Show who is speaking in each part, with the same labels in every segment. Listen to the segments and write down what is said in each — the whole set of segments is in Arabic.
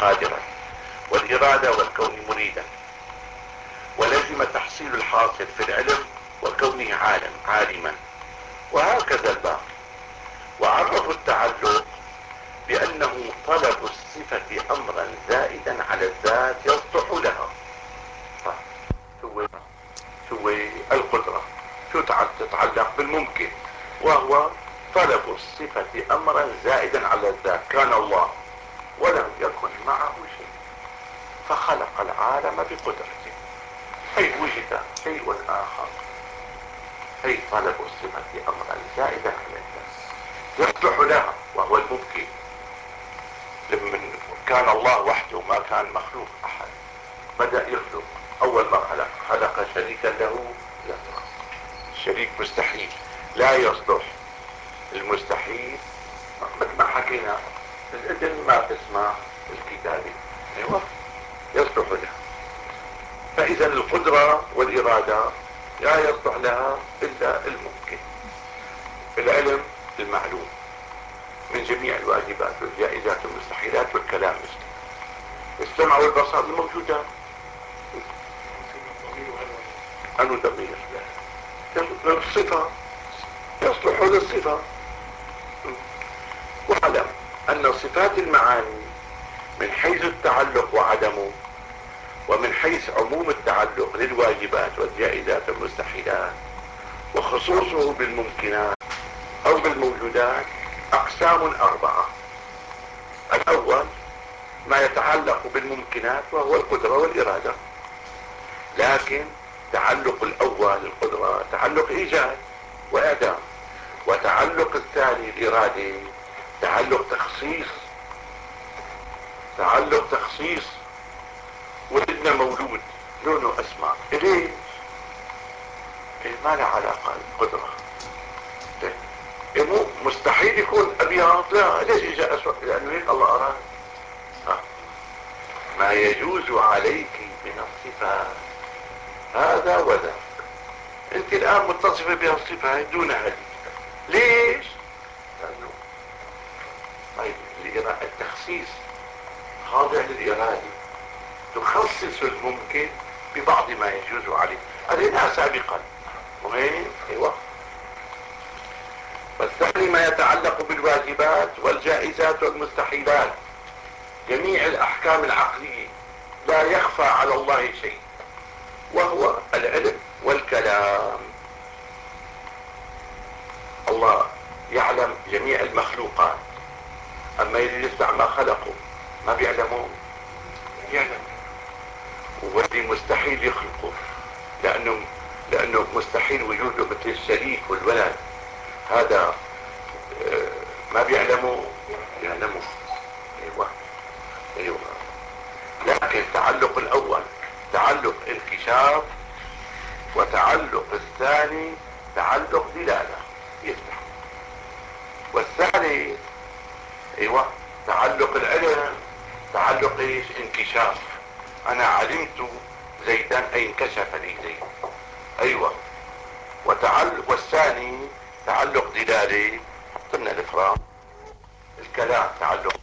Speaker 1: قادرا، والإرادة والكون مريدا، ولزم تحصيل الحاصل في العلم وكونه عالما، وهكذا الباقي. وعرفوا التعلق بأنه طلب الصفة أمرا زائدا على الذات يصلح لها. شو القدرة شو تتعلق بالممكن، وهو طلب الصفة أمرا زائدا على الذات. كان الله ولم يكن معه شيء فخلق العالم بقدرته، أي وجد شيء آخر، أي طلب الصفة أمرا زائدا على الذات يصلح لها وهو الممكن. لمن كان الله وحده ما كان مخلوق أحد، بدأ يخلق. أول ما خلق شريكا له، لا، الشريك مستحيل لا يصلح. المستحيل مثل ما حكينا الإذن ما تسمع الكتابة، أيوة يصلح لها. فإذا القدرة والإرادة لا يصلح لها إلا الممكن. العلم المعلوم من جميع الواجبات والجائزات والمستحيلات والكلام مثل السمع والبصر الموجودات. أنو ضمير الصفة يصلح للصفة. واعلم أن صفات المعاني من حيث التعلق وعدمه، ومن حيث عموم التعلق للواجبات والجائزات والمستحيلات، وخصوصه بالممكنات أو بالموجودات، أقسام 4. الأول ما يتعلق بالممكنات وهو القدرة والإرادة، لكن تعلق الأول القدرة تعلق إيجاد وإعدام، وتعلق الثاني الإرادة تعلق تخصيص. ولدنا مولود لونه أسمر، ليش؟ ما له علاقة بالقدرة. مو مستحيل يكون أبيض، لا، ليش إجا أسود؟ لأنه هيك الله أراد. ما يجوز عليك من الصفات هذا وذاك. انت الآن متصفة بها الصفة دون هذه، ليش؟ لأنه التخصيص خاضع للإرادة، تخصص الممكن ببعض ما يجوز عليه. قريناها سابقا، مهم. ايوه. والثاني ما يتعلق بالواجبات والجائزات والمستحيلات، جميع الأحكام العقلية لا يخفى على الله شيء، وهو العلم والكلام. الله يعلم جميع المخلوقات، أما اللي يسمع ما خلقه ما بيعلمه، يعلم. واللي مستحيل يخلقه لأنه مستحيل وجوده، مثل الشريك والولد، هذا ما بيعلمه، يعلمه. ايوه ايوه. لكن التعلق الأول تعلق انكشاف، وتعلق الثاني تعلق دلالة يفتح، والثاني ايوه تعلق العلم تعلق ايش؟ انكشاف. انا علمت زيدا اي انكشف لي زيد، ايوه. والثاني تعلق دلالي، قلنا الافراد. الكلام تعلق،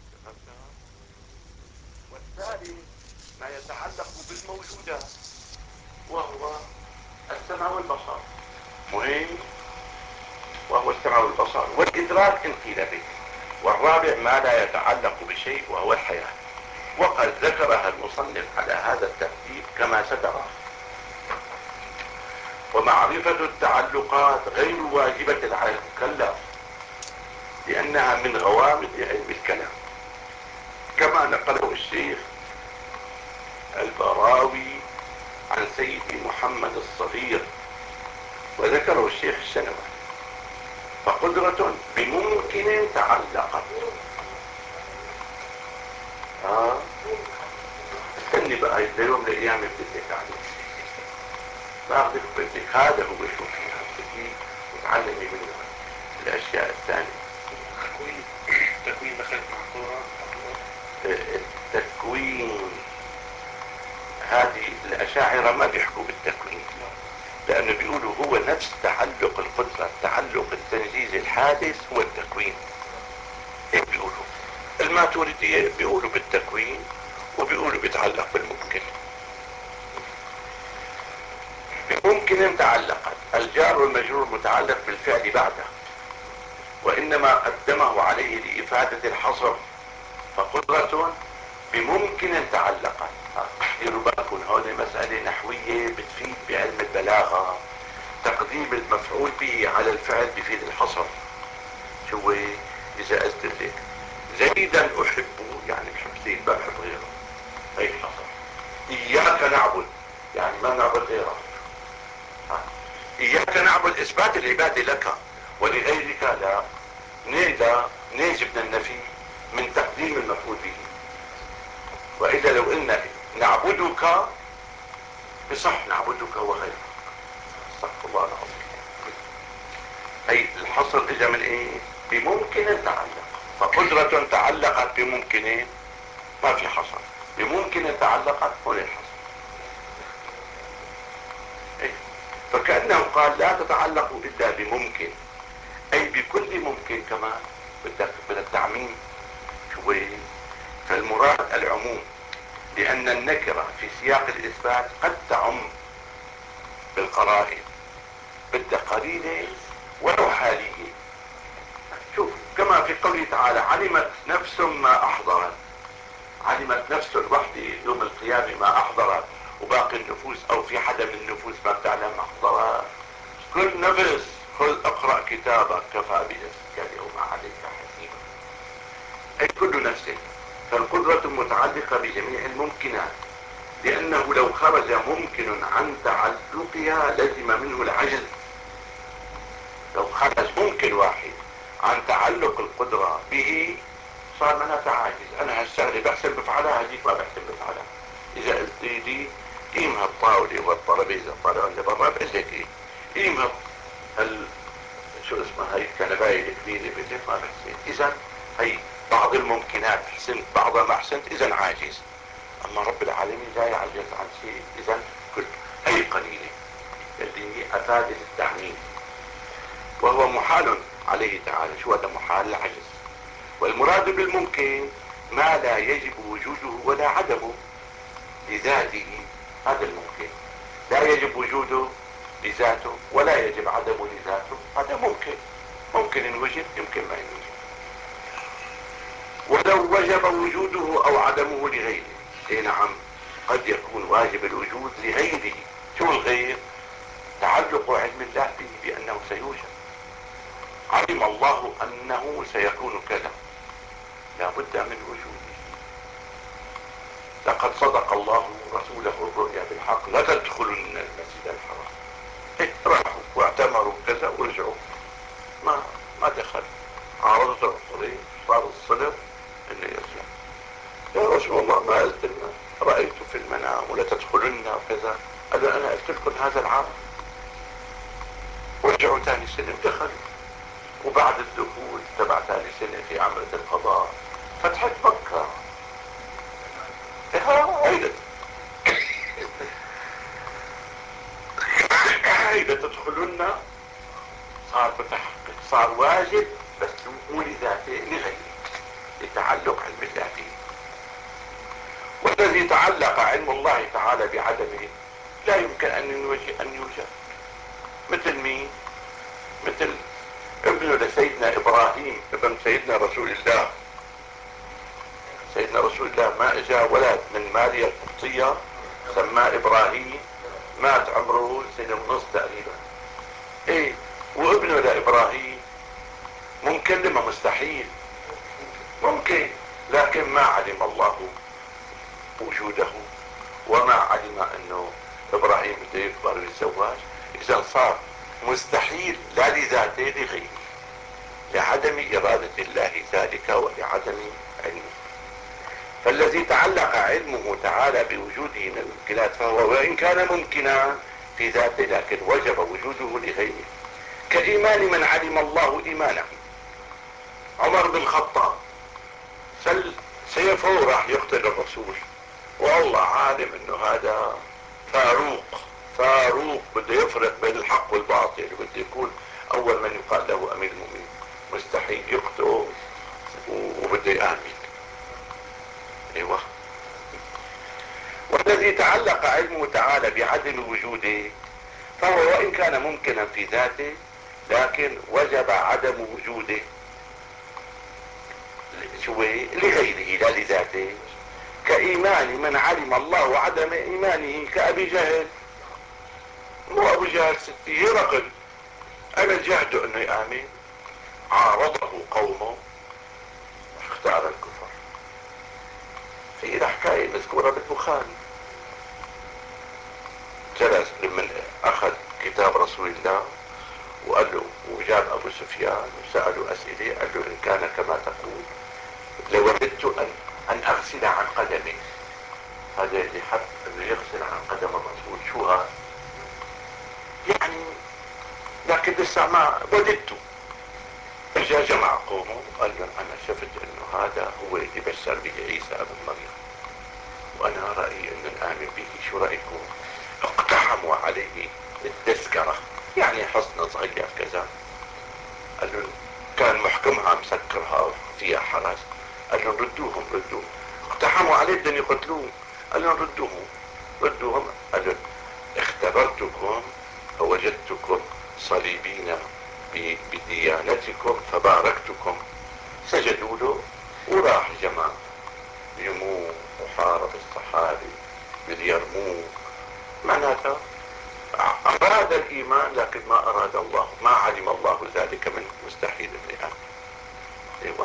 Speaker 1: والثالث ما يتعلق بالموجودات وهو السمع والبصر، مهم، وهو السمع والبصر والإدراك انقل به. والرابع ما لا يتعلق بشيء وهو الحياة، وقد ذكرها المصنف على هذا الترتيب كما سترى. ومعرفة التعلقات غير واجبة على المكلف، لأنها من غوامض علم الكلام، كما نقله الشيخ البراوي عن سيدي محمد الصغير، وذكره الشيخ الشنوي. فقدرة بممكن تعلقت. استني بقى يوم من الايام بدك عليه، باخذك بدك، هذا هو شو فيها بدي وتعلمي منه الاشياء الثانية.
Speaker 2: التكوين دخلت مع الكورة.
Speaker 1: التكوين، هذه الاشاعرة ما بيحكوا بالتكوين، لانه بيقولوا هو نفس تعلق القدرة، تعلق التنجيز الحادث هو التكوين. هيك بيقولوا. الماتريدية بيقولوا بالتكوين، تتعلق بالممكن. بممكن تعلقت، الجار والمجرور متعلق بالفعل بعده، وإنما قدمه عليه لإفادة الحصر، فقدرة بممكن تعلقت. ديروا بالكم، هون مسألة نحوية بتفيد بعلم البلاغة. تقديم المفعول به على الفعل بفيد الحصر. شو إذا قلت لك زيدا أحبه، يعني بحب زيد ما بحب غيره، هي الحصر. إياك نعبد، يعني ما نعبد غيرك. إياك نعبد إثبات العبادة لك، ولغيرك لا. منين جبنا النفي؟ من تقديم المفعول به. وإلا لو قلنا نعبدك بصح نعبدك وغيرك، استغفر الله العظيم. أي الحصر إجا من إيه؟ بممكن تعلق. فقدرة تعلقت بممكن، ما في حصر. بممكن تعلقت هون الحصر. أي فكأنه قال لا تتعلق إلا بممكن، أي بكل ممكن كمان. بدك تعميم شوي. فالمراد العموم، لأن النكرة في سياق الإثبات قد تعم بالقرائن، بدها قرينة ولو حالية. شوف كما في قوله تعالى علمت نفس ما أحضرت. علمت نفس الوحدة يوم القيامة ما أحضرت، وباقي النفوس أو في حدا من النفوس ما بتعلم ما أحضرت. كل نفس خذ اقرأ كتابك كفى بنفسك اليوم عليك حسيبا. أي كل نفس. فالقدرة متعلقة بجميع الممكنات، لأنه لو خرج ممكن عن تعلقها لزم منه العجز. لو خرج ممكن واحد عن تعلق القدرة به صار معناتها عاجز. أنا هالشغلة بحسن بفعلها، هذيك ما بحسن بفعلها. إذا قلت لي قيم هالطاولة والطرابيزة طالعون لبرا، بقول لك إيه قيم شو اسمها هي الكنباية الكبيرة، بقول لك ما بحسن. إذا هي بعض الممكنات حسنت، بعضها ما حسنت، إذا عاجز. أما رب العالمين لا يعجز عن شيء. إذا كل هي قليلة اللي أفادت التعميم، وهو محال عليه تعالى. شو هذا محال؟ العجز. والمراد بالممكن ما لا يجب وجوده ولا عدمه لذاته. هذا الممكن لا يجب وجوده لذاته ولا يجب عدمه لذاته. هذا ممكن، ممكن إن وجد، يمكن ما يوجد. ولو وجب وجوده أو عدمه لغيره، اي نعم، قد يكون واجب الوجود لغيره. شو الغير؟ تعلق علم الله به بأنه سيوجد. علم الله أنه سيكون كذا، لا بد من وجوده. لقد صدق الله رسوله الرؤيا بالحق لتدخلن المسجد الحرام. راحوا واعتمروا كذا ورجعوا، ما دخل. عارضت القريش، صار الصلب انه يرجع. يا رسول الله ما قلت لنا؟ رأيت في المنام ولا تدخلن وكذا. قالوا انا قلت لكم هذا العام. ورجعوا ثاني سنة ودخلوا. وبعد الدخول تبع ثاني سنة في عمرة القضاء فتحت مكة. هيدا تدخلن صار متحقق، صار واجب، بس مو لذاته لغيره، لتعلق علم الله به. والذي تعلق علم الله تعالى بعدمه لا يمكن ان يوجد. مثل مين؟ مثل ابنه لسيدنا ابراهيم، ابن سيدنا رسول الله. سيدنا رسول الله ما اجا ولد من ماريا القبطية سماه ابراهيم، مات عمره سنة ونص تقريبا. ايه، وابنه لابراهيم ممكن لما مستحيل؟ ممكن، لكن ما علم الله وجوده، وما علم انه ابراهيم بده يكبر ويتزوج. اذا صار مستحيل لا لذاته لغيره، لعدم ارادة الله ذلك ولعدم علمه. فالذي تعلق علمه تعالى بوجوده من الممكنات فهو وان كان ممكنا في ذاته لكن وجب وجوده لغيره. كإيمان من علم الله إيمانه. عمر بن الخطاب سيفه راح يقتل الرسول، والله عالم انه هذا فاروق بده يفرق بين الحق والباطل، بده يكون اول من يقال له امير المؤمنين. مستحيل يقتل وبده يآمن. ايوه. والذي تعلق علمه تعالى بعدم وجوده فهو وإن كان ممكنا في ذاته لكن وجب عدم وجوده لغيره لا لذاته، كإيمان من علم الله وعدم إيمانه كأبي جهل. مو أبو جهل ستي هرقل، أنا جهده أنه يآمن، عارضه قومه اختار الكفر. هي حكاية مذكورة بالبخاري. جلس لمن أخذ كتاب رسول الله وقال له، وجاب أبو سفيان وسأله أسئلة، قال له إن كان كما تقول لوددت أن أغسل عن قدمي. هذا اللي حب أنه يغسل عن قدم الرسول، شو هذا يعني؟ لكن لسه ما وددته. جاء جمع قومه وقال لهم أنا شفت أنه هذا هو اللي بشر به عيسى ابن مريم، وأنا رأيي أن نآمن به، شو رأيكم؟ اقتحموا عليه التذكرة، يعني حصن صغير كذا. قال له كان محكمها مسكرها فيها حرس، قال لهم ردوهم. اقتحموا عليه بدهم يقتلوه، قال لهم ردوهم. قال لهم اختبرتكم فوجدتكم صليبين بديانتكم فباركتكم. سجدوا له وراح جماعة يموت وحارب الصحابي باليرموك. معناتها أراد الإيمان لكن ما أراد الله، ما علم الله ذلك منه، مستحيل أن يآمن. أيوة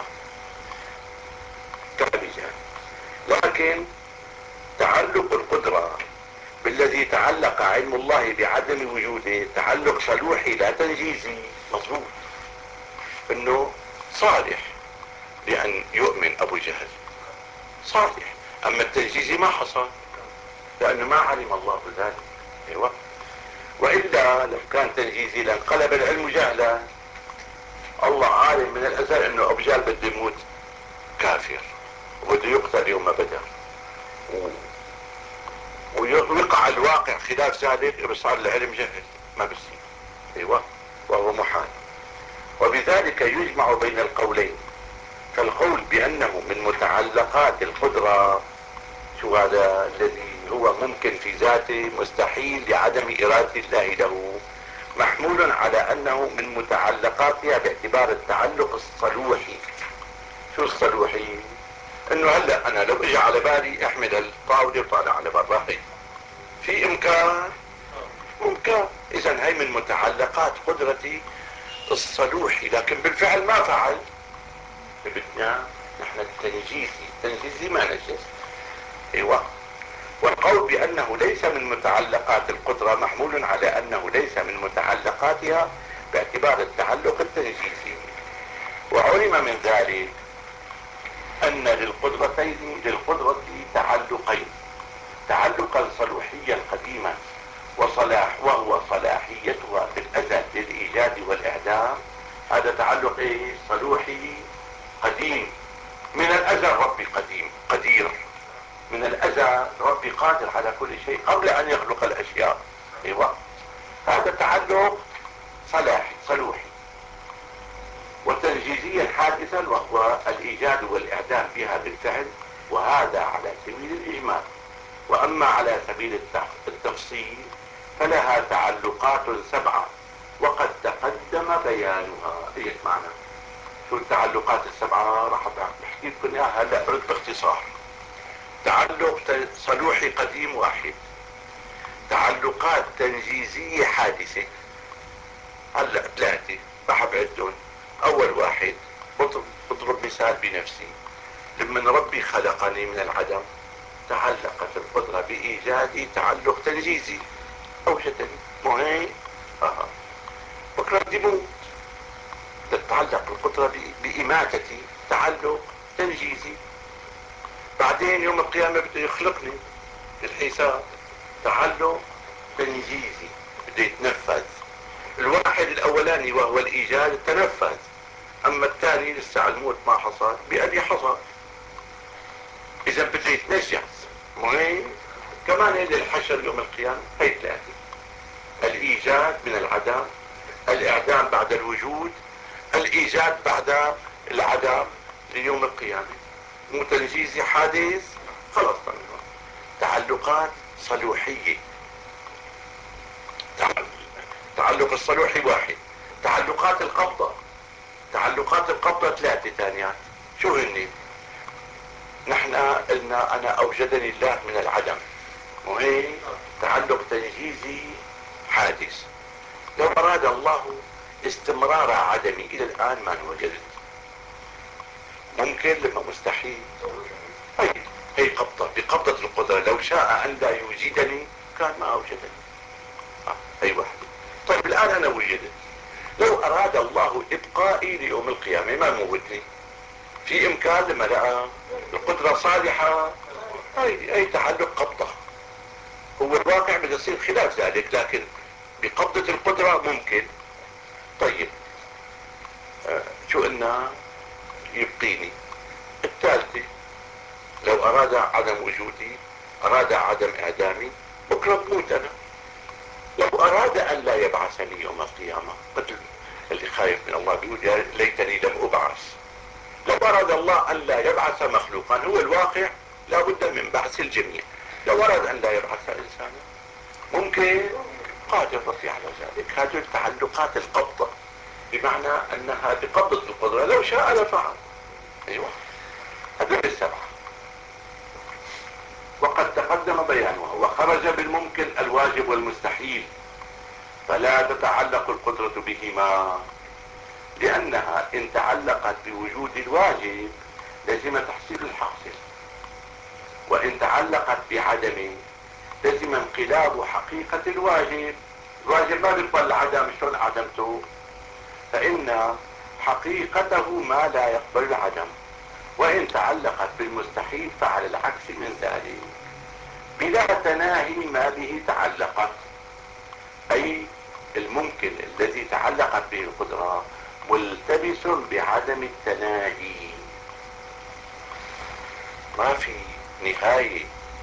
Speaker 1: كأبي جهل. لكن تعلق القدرة بالذي تعلق علم الله بعدم وجوده تعلق صلوحي لا تنجيزي. مظبوط انه صالح لأن يؤمن أبو جهل، صالح. أما التنجيزي ما حصل لأنه ما علم الله ذلك. أيوة. وإلا لو كان تنجيزي لانقلب العلم جهلا. الله عالم من الأزل أنه أبو جهل بده يموت كافر وبده يقتل يوم بدر، ويقع الواقع خلاف ذلك، بصار العلم جهل ما بصير. أيوة. وهو محال. وبذلك يجمع بين القولين، فالقول بأنه من متعلقات القدرة، شو هذا الذي هو ممكن في ذاته مستحيل لعدم إرادة الله له، محمول على أنه من متعلقاتها باعتبار التعلق الصلوحي. شو الصلوحي؟ انه هلا انا لو اجى على بالي احمل الطاولة وطالع على برا، هي في امكان؟ ممكن. اذا هي من متعلقات قدرتي الصلوحي، لكن بالفعل ما فعل. بدنا نحن التنجيزي ما نجز. ايوه. والقول بانه ليس من متعلقات القدرة محمول على انه ليس من متعلقاتها باعتبار التعلق التنجيزي. وعلم من ذلك ان للقدرة تعلقين، تعلقا صلوحيا قديما وهو صلاحيتها بالازل للايجاد والاعدام. هذا تعلق ايه؟ صلوحي قديم. من الازل ربي قدير، من الازل ربي قادر على كل شيء قبل ان يخلق الاشياء. ايوه. هذا تعلق صلوحي. وتنجيزيا حادثا وهو الايجاد والاعدام بها بالفعل، وهذا على سبيل الاجمال. واما على سبيل التفصيل فلها تعلقات 7 وقد تقدم بيانها. ايش معنى؟ شو التعلقات 7؟ راح بحكي لكم اياها هلا باختصار. تعلق صلوحي قديم واحد، تعلقات تنجيزية حادثة هلا 3 راح بعدهم. اول واحد بضرب مثال بنفسي. لما ربي خلقني من العدم تعلقت القدرة بإيجادي تعلق تنجيزي، أوجدني. مو هيك؟ بكرة بدي موت، تتعلق القدرة بإماتتي تعلق تنجيزي. بعدين يوم القيامة بده يخلقني الحساب، تعلق تنجيزي بده يتنفذ. الواحد الأولاني وهو الإيجاد تنفذ، أما الثاني لسه الموت ما حصل، بأدي حصل. إذا بده يتنجز. مهم كمان هيدا الحشر يوم القيامة. هي 3: الإيجاد من العدم، الإعدام بعد الوجود، الإيجاد بعد العدم ليوم القيامة. مو تنجيزي حادث، خلص. تعلق تعلقات صلوحية. تعلق الصلوحي واحد، تعلقات القبضة، تعلقات القبضة ثلاثة ثانيات. شو هني؟ نحن قلنا انا اوجدني الله من العدم، وهي تعلق تنجيزي حادث. لو اراد الله استمرار عدمي الى الان ما انوجدت، ممكن لما مستحيل. هي قبضة، بقبضة القدرة. لو شاء ان لا يوجدني كان ما اوجدني. هي واحدة. طيب الان انا وجدت، لو اراد الله ابقائي ليوم القيامة ما موتني، في امكان لما لقى القدرة صالحة. اي تعلق قبضة. هو الواقع بده يصير خلاف ذلك، لكن بقبضة القدرة ممكن. طيب شو قلنا؟ يبقيني. الثالثة، لو اراد عدم وجودي، اراد عدم اعدامي، بكرة بموت انا. لو اراد ان لا يبعثني يوم القيامة، مثل اللي خايف من الله بيقول يا ليتني لم ابعث. لو اراد الله ان لا يبعث مخلوقا، هو الواقع لا بد من بعث الجميع. لو اراد ان لا يبعث انسانا ممكن، قادر ربي على ذلك. هذه تعلقات القبضة، بمعنى انها بقبضة القدرة، لو شاء لفعل. ايوه، هذول السبعة. وقد تقدم بيانها. وخرج بالممكن الواجب والمستحيل، فلا تتعلق القدرة بهما، لانها ان تعلقت بوجود الواجب لزم تحصيل الحاصل، وان تعلقت بعدمه لزم انقلاب حقيقة الواجب. الواجب ما بيقبل العدم، شلون عدمته؟ فإن حقيقته ما لا يقبل العدم. وإن تعلقت بالمستحيل فعلى العكس من ذلك، بلا تناهي ما به تعلقت. أي الممكن الذي تعلقت به القدرة ملتبس بعدم التناهي. ما في نهاية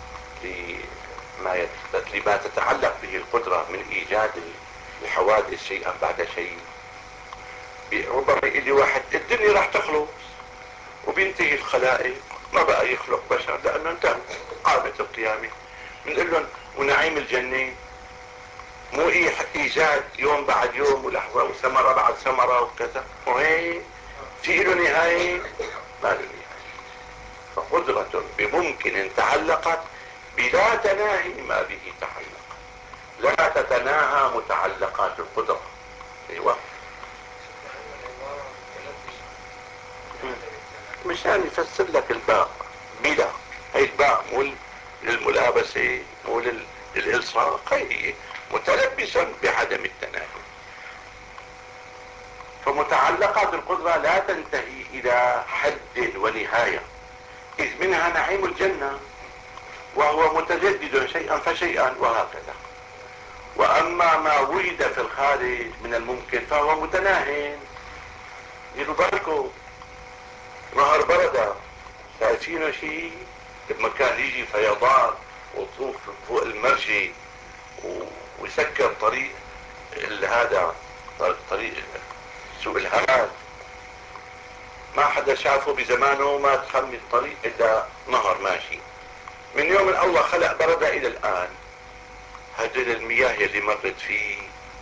Speaker 1: لما تتعلق به القدرة من ايجاد الحوادث شيئا بعد شيء. ربما يقول لي واحد الدنيا راح تخلص وبينتهي الخلائق، ما بقى يخلق بشر لانه انتهت، قامت القيامة. بنقول لهم ونعيم الجنة مو ايجاد يوم بعد يوم ولحظة وثمرة بعد ثمرة وكذا، وهي في له نهاية؟ ما له نهاية. فقدرة بممكن تعلقت بلا تناهي ما به تعلق، لا تتناهى متعلقات القدرة. ايوه، مشان يفسر لك الباء بلا. هي الباء مو للملابسة، مو للإلصاق، هي متلبسا بعدم التناهي. فمتعلقات القدرة لا تنتهي إلى حد ونهاية، إذ منها نعيم الجنة وهو متجدد شيئا فشيئا وهكذا. واما ما وجد في الخارج من الممكن فهو متناهي. ديروا بالكم، نهر بردة شايفينه شيء؟ لما كان يجي فيضان وطوف فوق المرجي ويسكر طريق هذا، طريق سوق الهاد، ما حدا شافه بزمانه، ما تخمي الطريق الا نهر ماشي. من يوم ان الله خلق بردة الى الان، هذه المياه اللي مرت فيه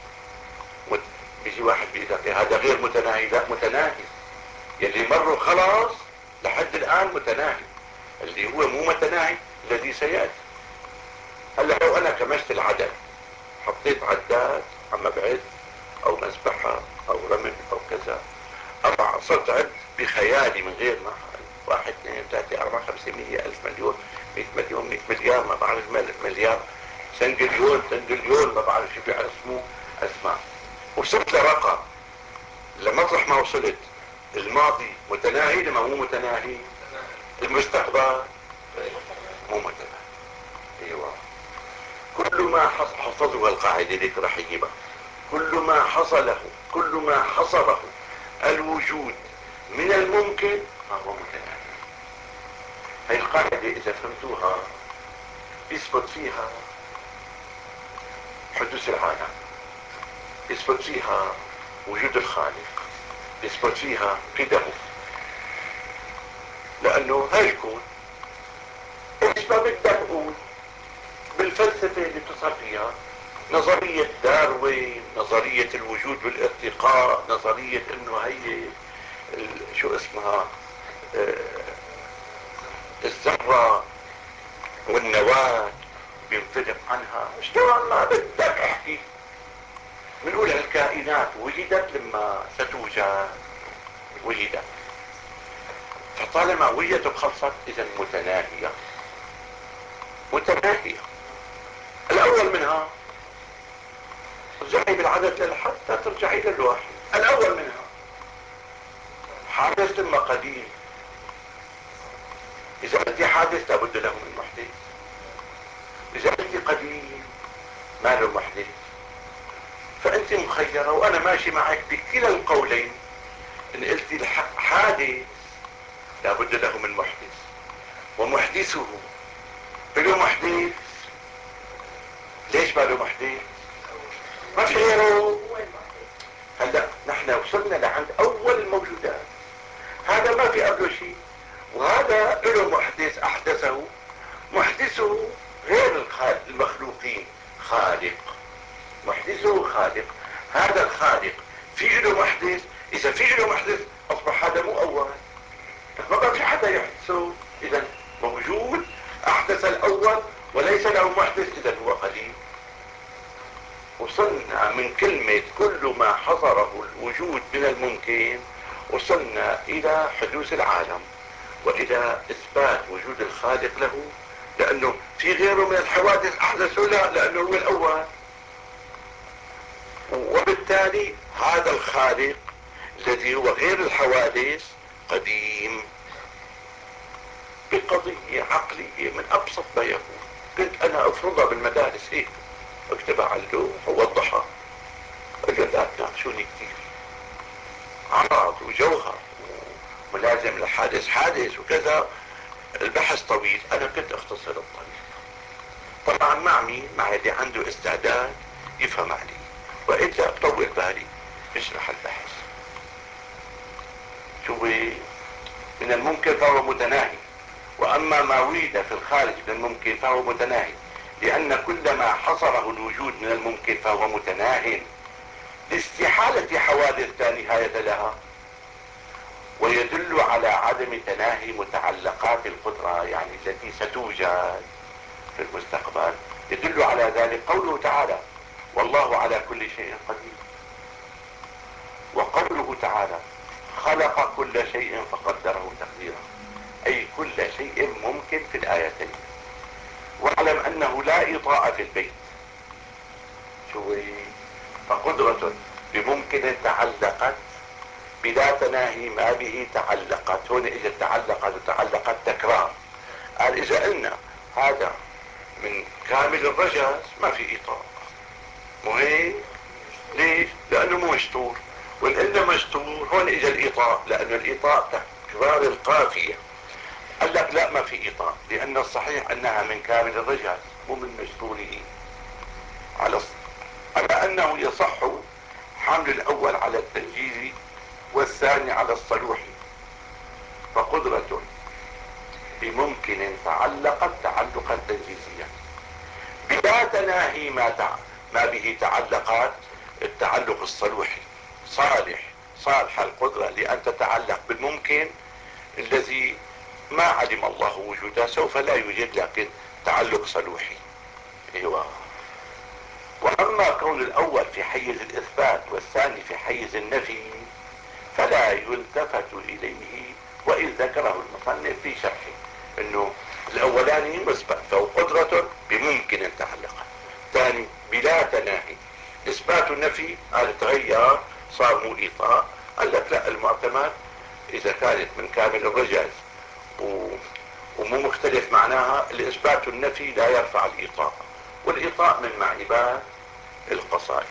Speaker 1: بيجي واحد بيقول لك هذا غير متناهي. لا، متناهي. يلي مروا خلاص لحد الان متناهي. اللي هو مو متناهي الذي سياتي. هلا لو انا كمشت العدد، حطيت عداد عم بعد او مسبحة او رمل او كذا، صرت عد بخيالي من غير ما واحد اثنين ثلاثة اربعة 500 الف مليون 100 مليون 100 مليار ما بعرف مليار سنجليون تندليون ما بعرف شو بيعرفوا اسماء، وصرت لرقم لمطرح ما وصلت. الماضي متناهي لما مو متناهي، المستقبل مو متناهي. ايوه، كل ما حفظها القاعدة ليك راح يجيبها. كل ما حصله الوجود من الممكن فهو متناهي. هي القاعدة اذا فهمتوها يثبت فيها حدوث العالم، يثبت فيها وجود الخالق، يثبت فيها قدمه. لانه هاي الكون ايش ما بدك تقول الفلسفة اللي بتصل فيها نظرية داروين، نظرية الوجود والارتقاء، نظرية انه هي شو اسمها الذرة والنواة بينفرق عنها. شلون ما بدك احكي، بنقول الكائنات وجدت لما ستوجد وجدت، فطالما وجدت وخلصت اذا متناهية. متناهية. الاول منها ارجعي بالعدد للحتى ترجعي للواحد. الاول منها حادث ثم قديم. اذا انت حادث لابد له من محدث، اذا انت قديم ما له محدث. فانت مخيرة وانا ماشي معك بكلا القولين. ان قلتي حادث لابد له من محدث، ومحدثه له محدث. ليش ما له محدث؟ ما في غيره. هلا نحن وصلنا لعند اول الموجودات، هذا ما في قبله شيء، وهذا له محدث احدثه. محدثه غير المخلوقين، خالق. محدثه خالق. هذا الخالق في له محدث. اذا في له محدث اصبح هذا مو اول، ما بقى في حدا يحدثه. اذا موجود احدث الاول وليس له محدث، اذا هو قديم. وصلنا من كلمة كل ما حضره الوجود من الممكن، وصلنا الى حدوث العالم والى اثبات وجود الخالق له، لانه في غيره من الحوادث احدثه؟ لا، لانه هو الاول. وبالتالي هذا الخالق الذي هو غير الحوادث قديم. بقضية عقلية من ابسط ما يكون، كنت انا افرضها بالمدارس هيك، اكتبها على اللوح ووضحها. اجل لا تناقشوني كثير. عرض وجوهر وملازم الحادث حادث وكذا، البحث طويل. انا كنت اختصر الطريق. طبعا مع مين؟ مع اللي عنده استعداد يفهم علي، والا بطول بالي اشرح البحث. شو من الممكن فهو متناهي، واما ما وجد في الخارج من الممكن فهو متناهي، لان كل ما حصره الوجود من الممكن فهو متناهي لاستحالة حوادث لا نهاية لها. ويدل على عدم تناهي متعلقات القدرة، يعني التي ستوجد في المستقبل، يدل على ذلك قوله تعالى: والله على كل شيء قدير. وقوله تعالى: خلق كل شيء فقدره تقديرا، اي كل شيء ممكن في الايتين. واعلم انه لا اطاء في البيت. شو فقدرة بممكن تعلقت بلا تناهي ما به تعلقت. هون اذا تعلقت وتعلقت تكرار. قال اذا قلنا هذا من كامل الرجس ما في اطاء. مو هيك؟ ليش؟ لانه مو مستور. وان قلنا مستور هون اجى الاطاء، لانه الاطاء تكرار القافية. قال لك لا، ما في اطاء، لان الصحيح انها من كامل الرجس مو من مستوره. على انه يصح حمل الاول على التنجيز والثاني على الصلوح. فقدرة بممكن تعلقت تعلقا تنجيزيا بلا تناهي ما به تعلقات التعلق الصلوحي. صالح القدرة لأن تتعلق بالممكن الذي ما علم الله وجوده، سوف لا يوجد، لكن تعلق صلوحي. ايوه. واما كون الاول في حيز الاثبات والثاني في حيز النفي فلا يلتفت اليه، وان ذكره المصنف في شرحه انه الاولاني مثبت، فهو قدرة بممكن تعلقت. ثاني بلا تناهي. اثبات النفي قال تغير صار مو ايطاء. قال لك لا، المعتمد اذا كانت من كامل الرجز ومو مختلف معناها، الاثبات النفي لا يرفع الايطاء، والايطاء من معيبات القصائد.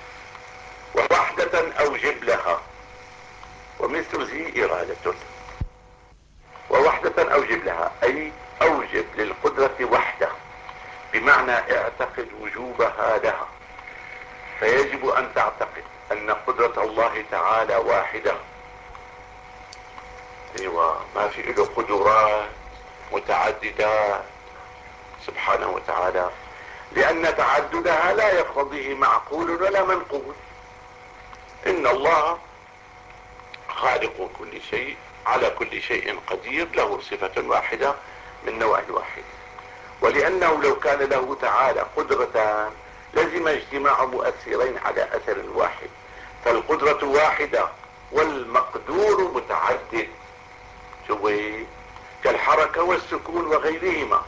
Speaker 1: ووحدة اوجب لها ومثل ذي إرادة. ووحدة اوجب لها اي اوجب للقدرة وحدة، بمعنى اعتقد وجوبها لها. فيجب ان تعتقد ان قدرة الله تعالى واحدة. ايوه، ما في له قدرات متعددات سبحانه وتعالى. لأن تعددها لا يقتضيه معقول ولا منقول. إن الله خالق كل شيء، على كل شيء قدير، له صفة واحدة من نوع واحد. ولأنه لو كان له تعالى قدرتان لزم اجتماع مؤثرين على أثر واحد، فالقدرة واحدة والمقدور متعدد، شوي كالحركة والسكون وغيرهما.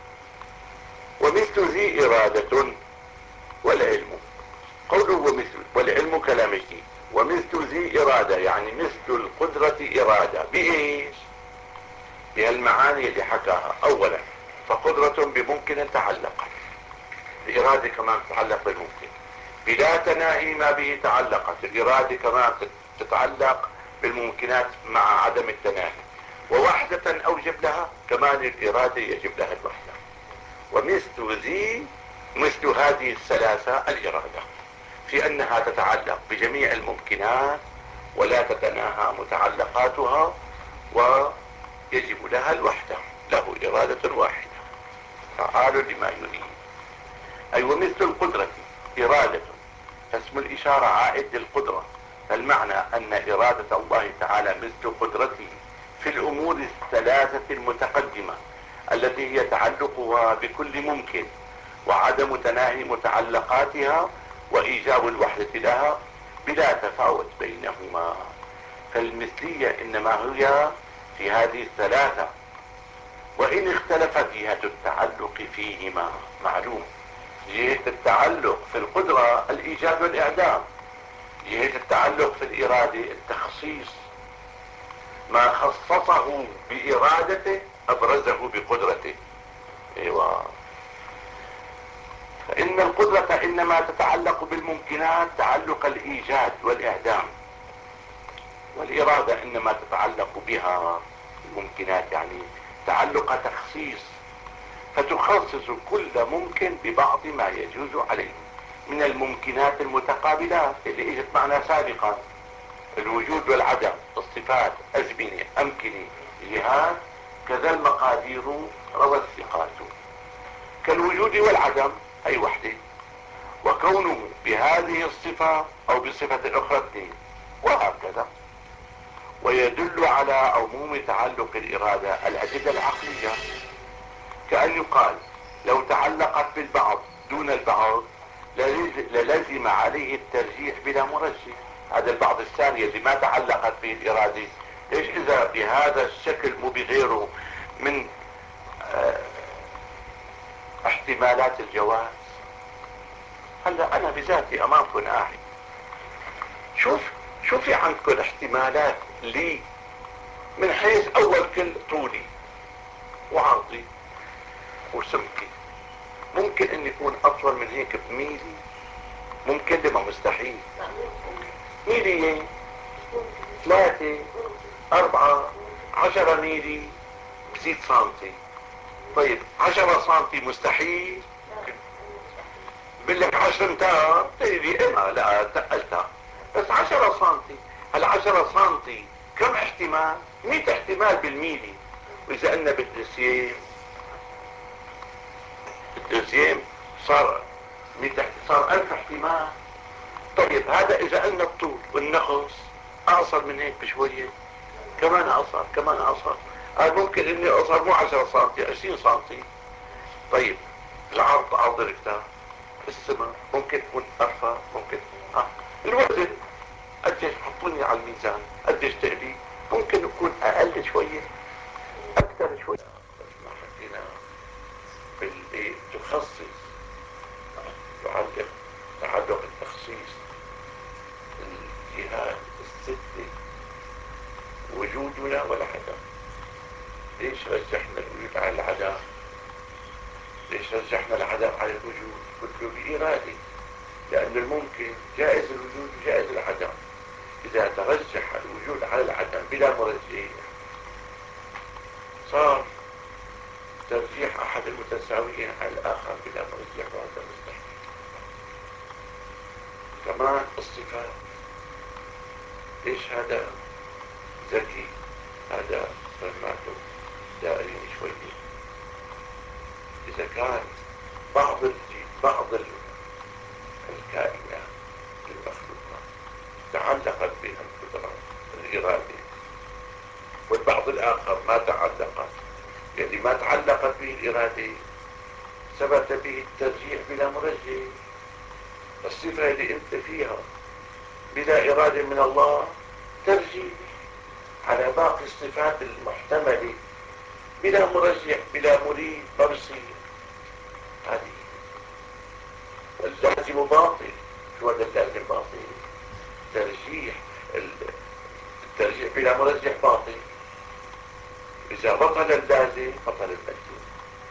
Speaker 1: ومثل ذي إرادة والعلم، قوله ومثل والعلم كلام جديد. ومثل ذي إرادة يعني مثل القدرة إرادة بإيش؟ بهالمعاني اللي حكاها. أولا فقدرة بممكن تعلقت، الإرادة كمان تتعلق بالممكن بلا تناهي ما به تعلقت، الإرادة كمان تتعلق بالممكنات مع عدم التناهي. ووحدة أوجب لها، كمان الإرادة يجب لها الوحدة. ومثل ذي مثل هذه الثلاثة الإرادة في أنها تتعلق بجميع الممكنات ولا تتناهى متعلقاتها ويجب لها الوحدة، له إرادة واحدة فعال لما يريد. أي ومثل القدرة إرادة، فاسم الإشارة عائد للقدرة، فالمعنى أن إرادة الله تعالى مثل قدرته في الأمور الثلاثة المتقدمة التي هي تعلقها بكل ممكن وعدم تناهي متعلقاتها وإيجاب الوحدة لها بلا تفاوت بينهما. فالمثلية إنما هي في هذه الثلاثة، وإن اختلفت جهة التعلق فيهما معلوم. جهة التعلق في القدرة الإيجاد والإعدام، جهة التعلق في الإرادة التخصيص، ما خصصه بإرادته أبرزه بقدرته. ايوه. فإن القدرة إنما تتعلق بالممكنات تعلق الإيجاد والإعدام، والإرادة إنما تتعلق بها الممكنات يعني تعلق تخصيص، فتخصص كل ممكن ببعض ما يجوز عليه من الممكنات المتقابلات اللي اجت معنا سابقا، الوجود والعدم، الصفات، أزمنة، أمكنة، جهات، كذا المقادير روى الثقات، كالوجود والعدم أي وحده، وكونه بهذه الصفة أو بصفة أخرى اثنين، وهكذا. ويدل على عموم تعلق الإرادة الأدلة العقلية، كأن يقال لو تعلقت بالبعض دون البعض للزم عليه الترجيح بلا مرجح. هذا البعض الثاني اللي ما تعلقت به الإرادة، ايش إذا بهذا الشكل مو بغيره من احتمالات الجواز. هلا أنا بذاتي أمامكم قاعد، شوفي عندكم احتمالات لي من حيث أول كل طولي وعرضي وسمكي، ممكن ان يكون اطول من هيك بميلي، ممكن لما مستحيل. ميلي 3 4 10 ميلي بزيد سنتي. طيب 10 سنتي مستحيل، بقول لك 10 امتار تقولي اما لا تقلتها، بس 10 سنتي، هال 10 سنتي كم احتمال؟ 100 احتمال بالميلي. واذا قلنا بالدسيم صار 100 صار 1000 احتمال. طيب هذا اذا قلنا الطول والنقص اقصر من هيك بشوية، كمان اقصر كمان اقصر، ممكن اني اقصر مو 10 سنتي 20 سنتي. طيب العرض عرض الكتاب، السماء ممكن تكون ارفع، ممكن الوزن قديش حطوني على الميزان قديش تقلي، ممكن يكون اقل شوية اكثر شوية. بس ما حكينا بالايه تخصص، تعلق التخصيص، الجهات الستة، وجودنا والعدم. ليش رجحنا الوجود على العدم؟ ليش رجحنا العدم على الوجود؟ كله بإرادة، لأن الممكن جائز الوجود وجائز العدم. إذا ترجح الوجود على العدم بلا مرجح صار ترجيح أحد المتساويين على الآخر بلا مرجح، وهذا مستحيل. كمان الصفات، ليش هذا ذكي هذا سمعته دائرين شوية؟ إذا كان بعض بعض الكائنات المخلوقة تعلقت بها القدرة الإرادة، والبعض الآخر ما تعلقت، يعني ما تعلقت به الإرادة ثبت به الترجيح بلا مرجح. الصفة اللي انت فيها بلا إرادة من الله ترجيح على باقي الصفات المحتملة بلا مرجح بلا مريد مرسي. هذه واللازم باطل. شو هذا اللازم باطل؟ ترجيح الترجيح بلا مرجح باطل. إذا بطل اللازم بطل الملزوم.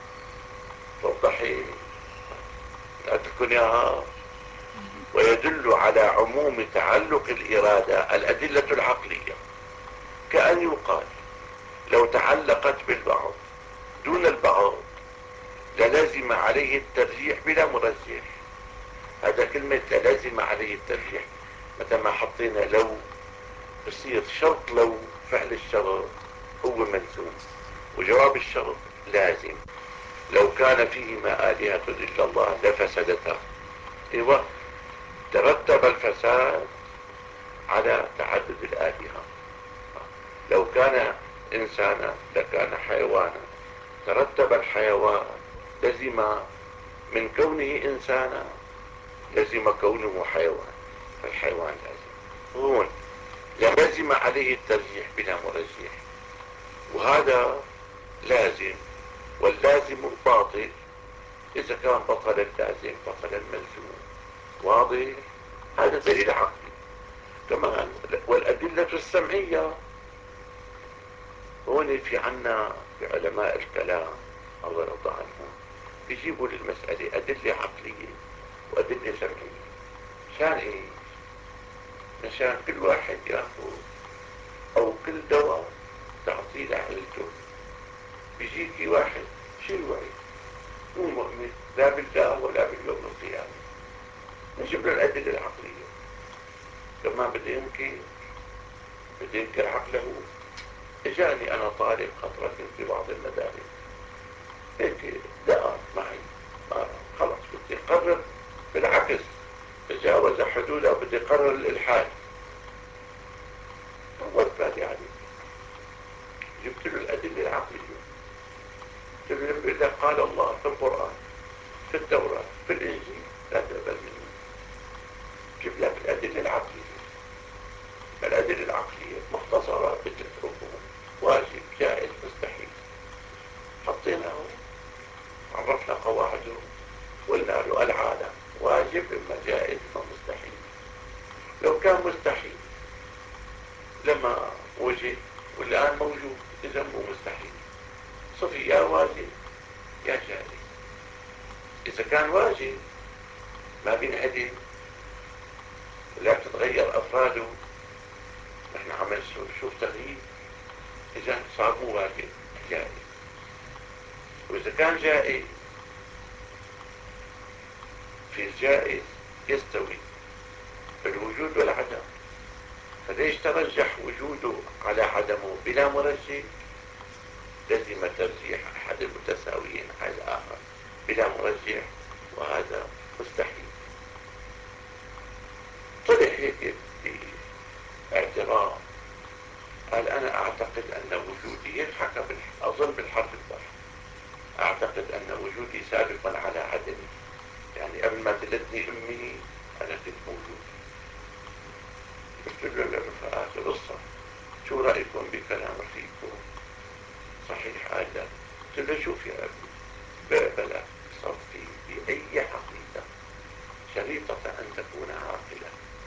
Speaker 1: توضحي أتكن ياها. ويدل على عموم تعلق الإرادة الأدلة العقلية، كأن يقال لو تعلقت بالبعض دون البعض للازم عليه الترجيح بلا مرجح. هذا كلمة لازم عليه الترجيح، متى ما حطينا لو بصير شرط، لو فعل الشرط هو ملزوم وجواب الشرط لازم. لو كان فيهما آلهة إلا الله لفسدتا. ايوه، ترتب الفساد على تعدد الآلهة. لو كان إنسانا لكان حيوانا، ترتب الحيوان لزم من كونه إنسانا لزم كونه حيوان، فالحيوان لازم. هون لازم عليه الترجيح بلا مرجح، وهذا لازم، واللازم باطل. إذا كان بطل اللازم بطل الملزوم. واضح؟ هذا دليل عقلي. كمان والأدلة السمعية، هون في عنا في علماء الكلام الله يرضى عنهم يجيبوا للمسألة أدلة عقلية وأدلة سمعية. مشان إيه؟ مشان كل واحد ياخذ أو كل دواء تعطيه لعلته. بيجيكي واحد شيوعي مو مؤمن لا بالله ولا باليوم القيامة، نجيب له الأدلة العقلية. كمان بده ينكر عقله. اجاني انا طالب خطرة في بعض المدارس هيك دقق معي، خلص بدي يقرر بالعكس، تجاوز حدوده بدي يقرر الالحاد. طولت بالي عليه، جبت له الادله العقليه. قلت له بيقول لك قال الله في القران في التوراه في الانجيل لا تقبل منه. جيب لك الادله العقليه. الادله العقليه مختصره بثلاث ركون: واجب جائز مستحيل. حطيناه عرفنا قواعده، قلنا له العالم واجب اما جائز اما مستحيل. لو كان مستحيل لما وجد، والآن موجود، إذا مو مستحيل. صفي يا واجب يا جائز. إذا كان واجب ما بينعدم ولا بتتغير أفراده، نحن عمل شوف تغيير، إذا صار مو واجب جائز. وإذا كان جائز، في الجائز يستوي الوجود والعدم، فليش ترجح وجوده على عدمه بلا مرجح؟ لزم ترجيح أحد المتساويين على الآخر بلا مرجح، وهذا مستحيل. طلع هيك باعتراف، قال أنا أعتقد أن وجودي، هيك حكى أظن بالحرف الضح، أعتقد أن وجودي سابقا على عدمي، يعني قبل ما تلدني أمي أنا كنت موجود. قلت له للرفقات القصة شو رأيكم بكلام أخيكم؟ صحيح قال لا. قلت له شوف يا أبي، بقبلك صرفي بأي حقيقة شريطة أن تكون عاقلة.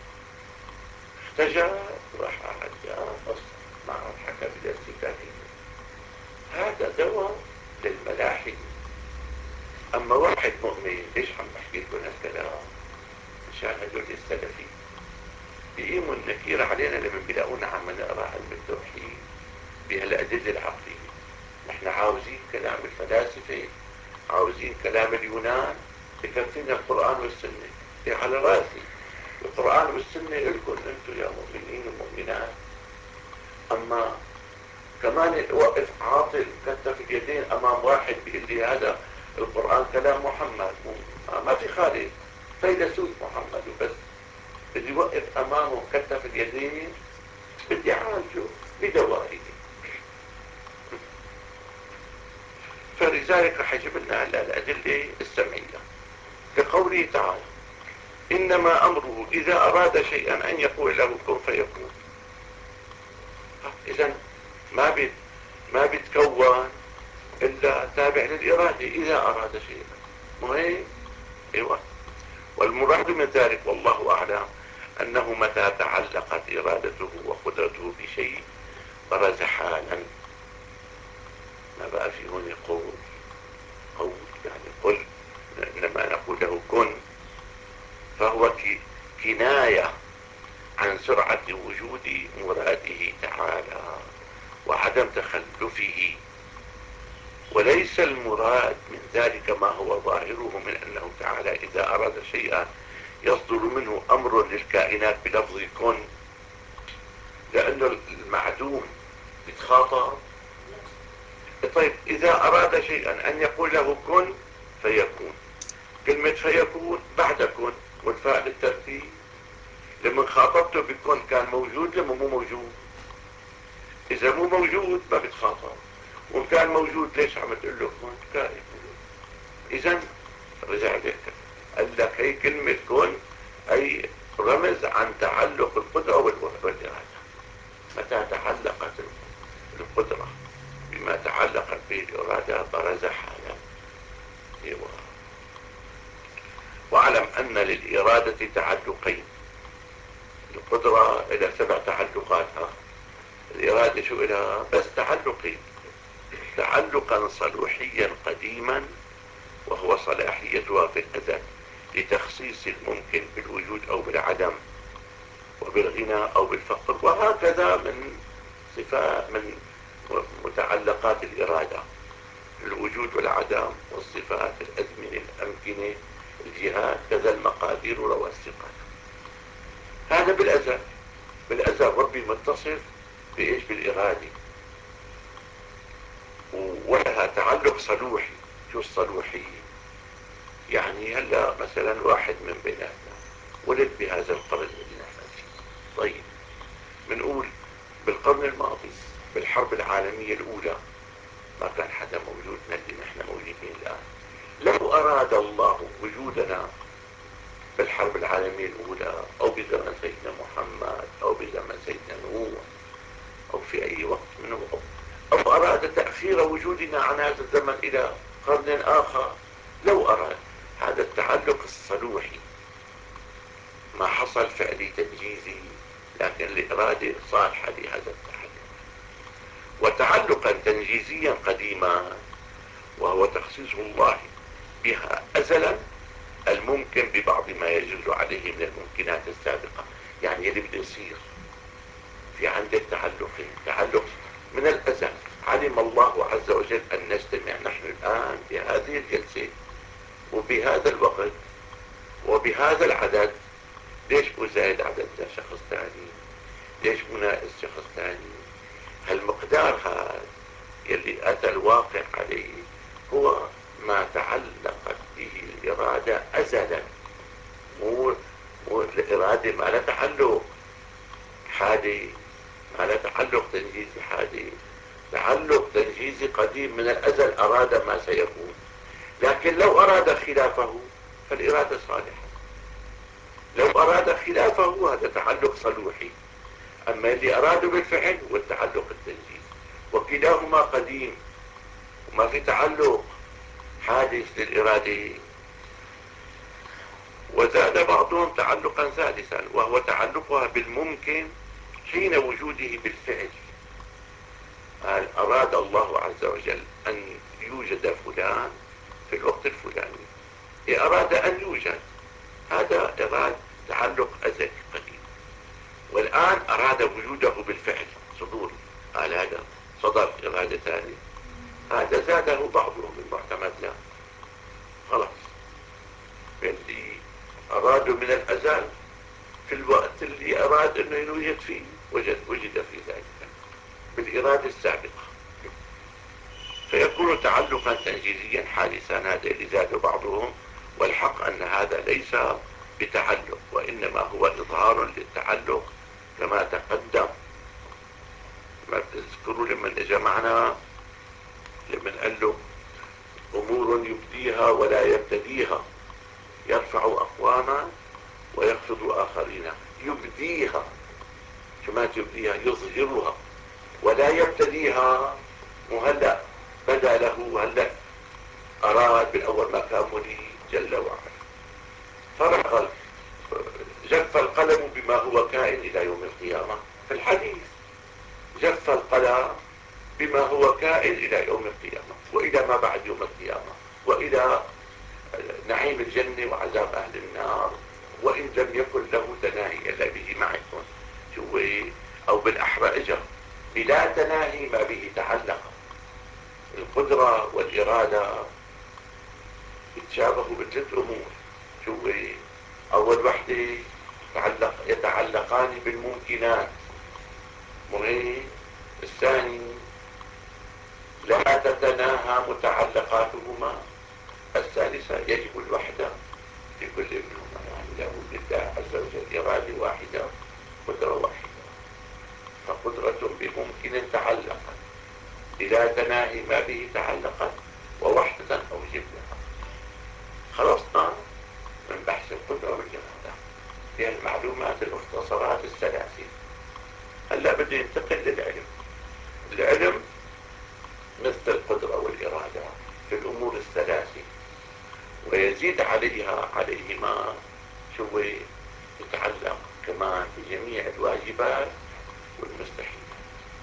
Speaker 1: احتجى وراح قعد يا قصة مع الحكى بالاستفادية. هذا دواء للملاحدة. أما واحد مؤمن، ليش عم بحكي لكم هالكلام؟ مشان هدول السلفي بيقيموا النكير علينا لما بيلاقونا عم نقرا علم التوحيد بهالأدلة العقلية. نحن عاوزين كلام الفلاسفة، عاوزين كلام اليونان، بكفينا القرآن والسنة. إيه على راسي، القرآن والسنة إلكم أنتم يا مؤمنين ومؤمنات. أما كمان وقف عاطل كتف اليدين أمام واحد بيقول لي هذا القرآن كلام محمد، ما ما في خالق، فيلسوف محمد وبس، بدي يوقف امامه كتف اليدين، بدي يعالجه بدوائه. فلذلك رح يجيب لنا الادله السمعيه كقوله تعالى: انما امره اذا اراد شيئا ان يقول له كن فيكون. اذا ما بيتكون الا تابع للاراده اذا اراد شيئا، مهم. ايوه. والمراد من ذلك والله اعلم انه متى تعلقت ارادته وقدرته بشيء برز حالا. ما بقى في هون قول يعني قل، انما نقول له كن، فهو كناية عن سرعة وجود مراده تعالى وعدم تخلفه، وليس المراد من ذلك ما هو ظاهره من انه تعالى اذا اراد شيئا يصدر منه امر للكائنات بلفظ كن، لانه المعدوم يتخاطب. طيب اذا اراد شيئا ان يقول له كن فيكون، كلمة فيكون بعد كن والفاء للترتيب. لما خاطبته بكن كان موجود لما مو موجود؟ اذا مو موجود ما بتخاطب، وان كان موجود ليش عم تقول له كن؟ كائن. اذا رجع لك قال لك هي كلمة كن اي رمز عن تعلق القدرة والإرادة. متى تعلقت القدرة بما تعلقت به الإرادة برز حالا. ايوه. واعلم ان للإرادة تعلقين. القدرة الى 7 تعلقات. الإرادة شو إلها؟ بس تعلقين: تعلقا صلوحيا قديما وهو صلاحيتها في الأزل لتخصيص الممكن بالوجود أو بالعدم وبالغنى أو بالفقر، وهكذا من صفات من متعلقات الإرادة: الوجود والعدم والصفات، الأزمنة، الأمكنة، الجهات، كذا المقادير والثقات. هذا بالأزل. بالأزل ربي متصف بإيش؟ بالإرادة، ولها تعلق صلوحي. شو الصلوحي؟ يعني هلا مثلا واحد من بيناتنا ولد بهذا القرن اللي نحن فيه، طيب بنقول بالقرن الماضي بالحرب العالمية الأولى ما كان حدا موجود من اللي نحن موجودين الآن. لو أراد الله وجودنا بالحرب العالمية الأولى أو بزمن سيدنا محمد أو بزمن سيدنا نوح أو في أي وقت منه، أو أراد تأخير وجودنا عن هذا الزمن إلى قرن آخر، لو أراد، هذا التعلق الصلوحي ما حصل فعلي تنجيزي، لكن الإرادة صالحة لهذا التعلق. وتعلقا تنجيزيا قديما وهو تخصيص الله بها أزلا الممكن ببعض ما يجوز عليه من الممكنات السابقة. يعني اللي بده يصير في عندك تعلقين: تعلق من الأزل، علم الله عز وجل أن نجتمع نحن الآن بهذه الجلسة وبهذا الوقت وبهذا العدد. ليش مو زايد عدد شخص ثاني؟ ليش مو ناقص شخص ثاني؟ هالمقدار هذا يلي أتى الواقع عليه هو ما تعلقت به الإرادة أزلا. مو الإرادة ما لها تعلق حادي، ما لها تعلق تنجيزي حادي، تعلق تنجيزي قديم من الأزل أراد ما سيكون. لكن لو أراد خلافه فالإرادة صالحة، لو أراد خلافه هذا تعلق صلوحي. أما اللي أراده بالفعل هو التعلق التنجيزي، وكلاهما قديم وما في تعلق حادث للإرادة. وزاد بعضهم تعلقا ثالثا وهو تعلقها بالممكن حين وجوده بالفعل. قال أراد الله عز وجل أن يوجد فلان في الوقت الفلاني، أراد أن يوجد، هذا إرادة تعلق أزلي قديم. والآن أراد وجوده بالفعل صدوري، قال هذا صدر إرادة ثانية، هذا زاده بعضهم المعتمد له. خلاص اللي أرادوا من الأزل في الوقت اللي أراد أنه يوجد فيه وجد في ذلك بالإرادة السابقة، فيكون تعلقا تنجيزيا حادثا. هذا اللي زاد بعضهم والحق أن هذا ليس بتعلق، وإنما هو إظهار للتعلق كما تقدم. ما تذكروا لمن اجى معنا لمن قال له أمور يبديها ولا يبتديها، يرفع أقواما ويخفض آخرين. يبديها، كما تبديها يظهرها، ولا يبتديها مهلأ بدا له هلأ أراد بالأول ما كان مريد جل وعلا. فرق جف القلم بما هو كائن إلى يوم القيامة في الحديث، جف القلم بما هو كائن إلى يوم القيامة وإلى ما بعد يوم القيامة وإلى نعيم الجنة وعذاب أهل النار، وإن لم يكن له تناهي إلا به معكم شو أو بالأحرى إجا بلا تناهي ما به تعلق. القدرة والإرادة يتشابهوا بثلاث أمور. شو أول وحدة يتعلقان بالممكنات، مهم. الثاني لا تتناهى متعلقاتهما. الثالثة يجب الوحدة في كل منهما، يعني له لله عز وجل إرادة واحدة قدرة واحدة. فقدرة بممكن تعلقت بلا تناهي ما به تعلقت ووحدة أوجبها. خلصنا من بحث القدرة والإرادة في المعلومات المختصرات الثلاثة. هلا بده ينتقل للعلم. العلم مثل القدرة والإرادة في الأمور الثلاثة، ويزيد عليهما شو يتعلق كمان بجميع الواجبات والمستحيلات.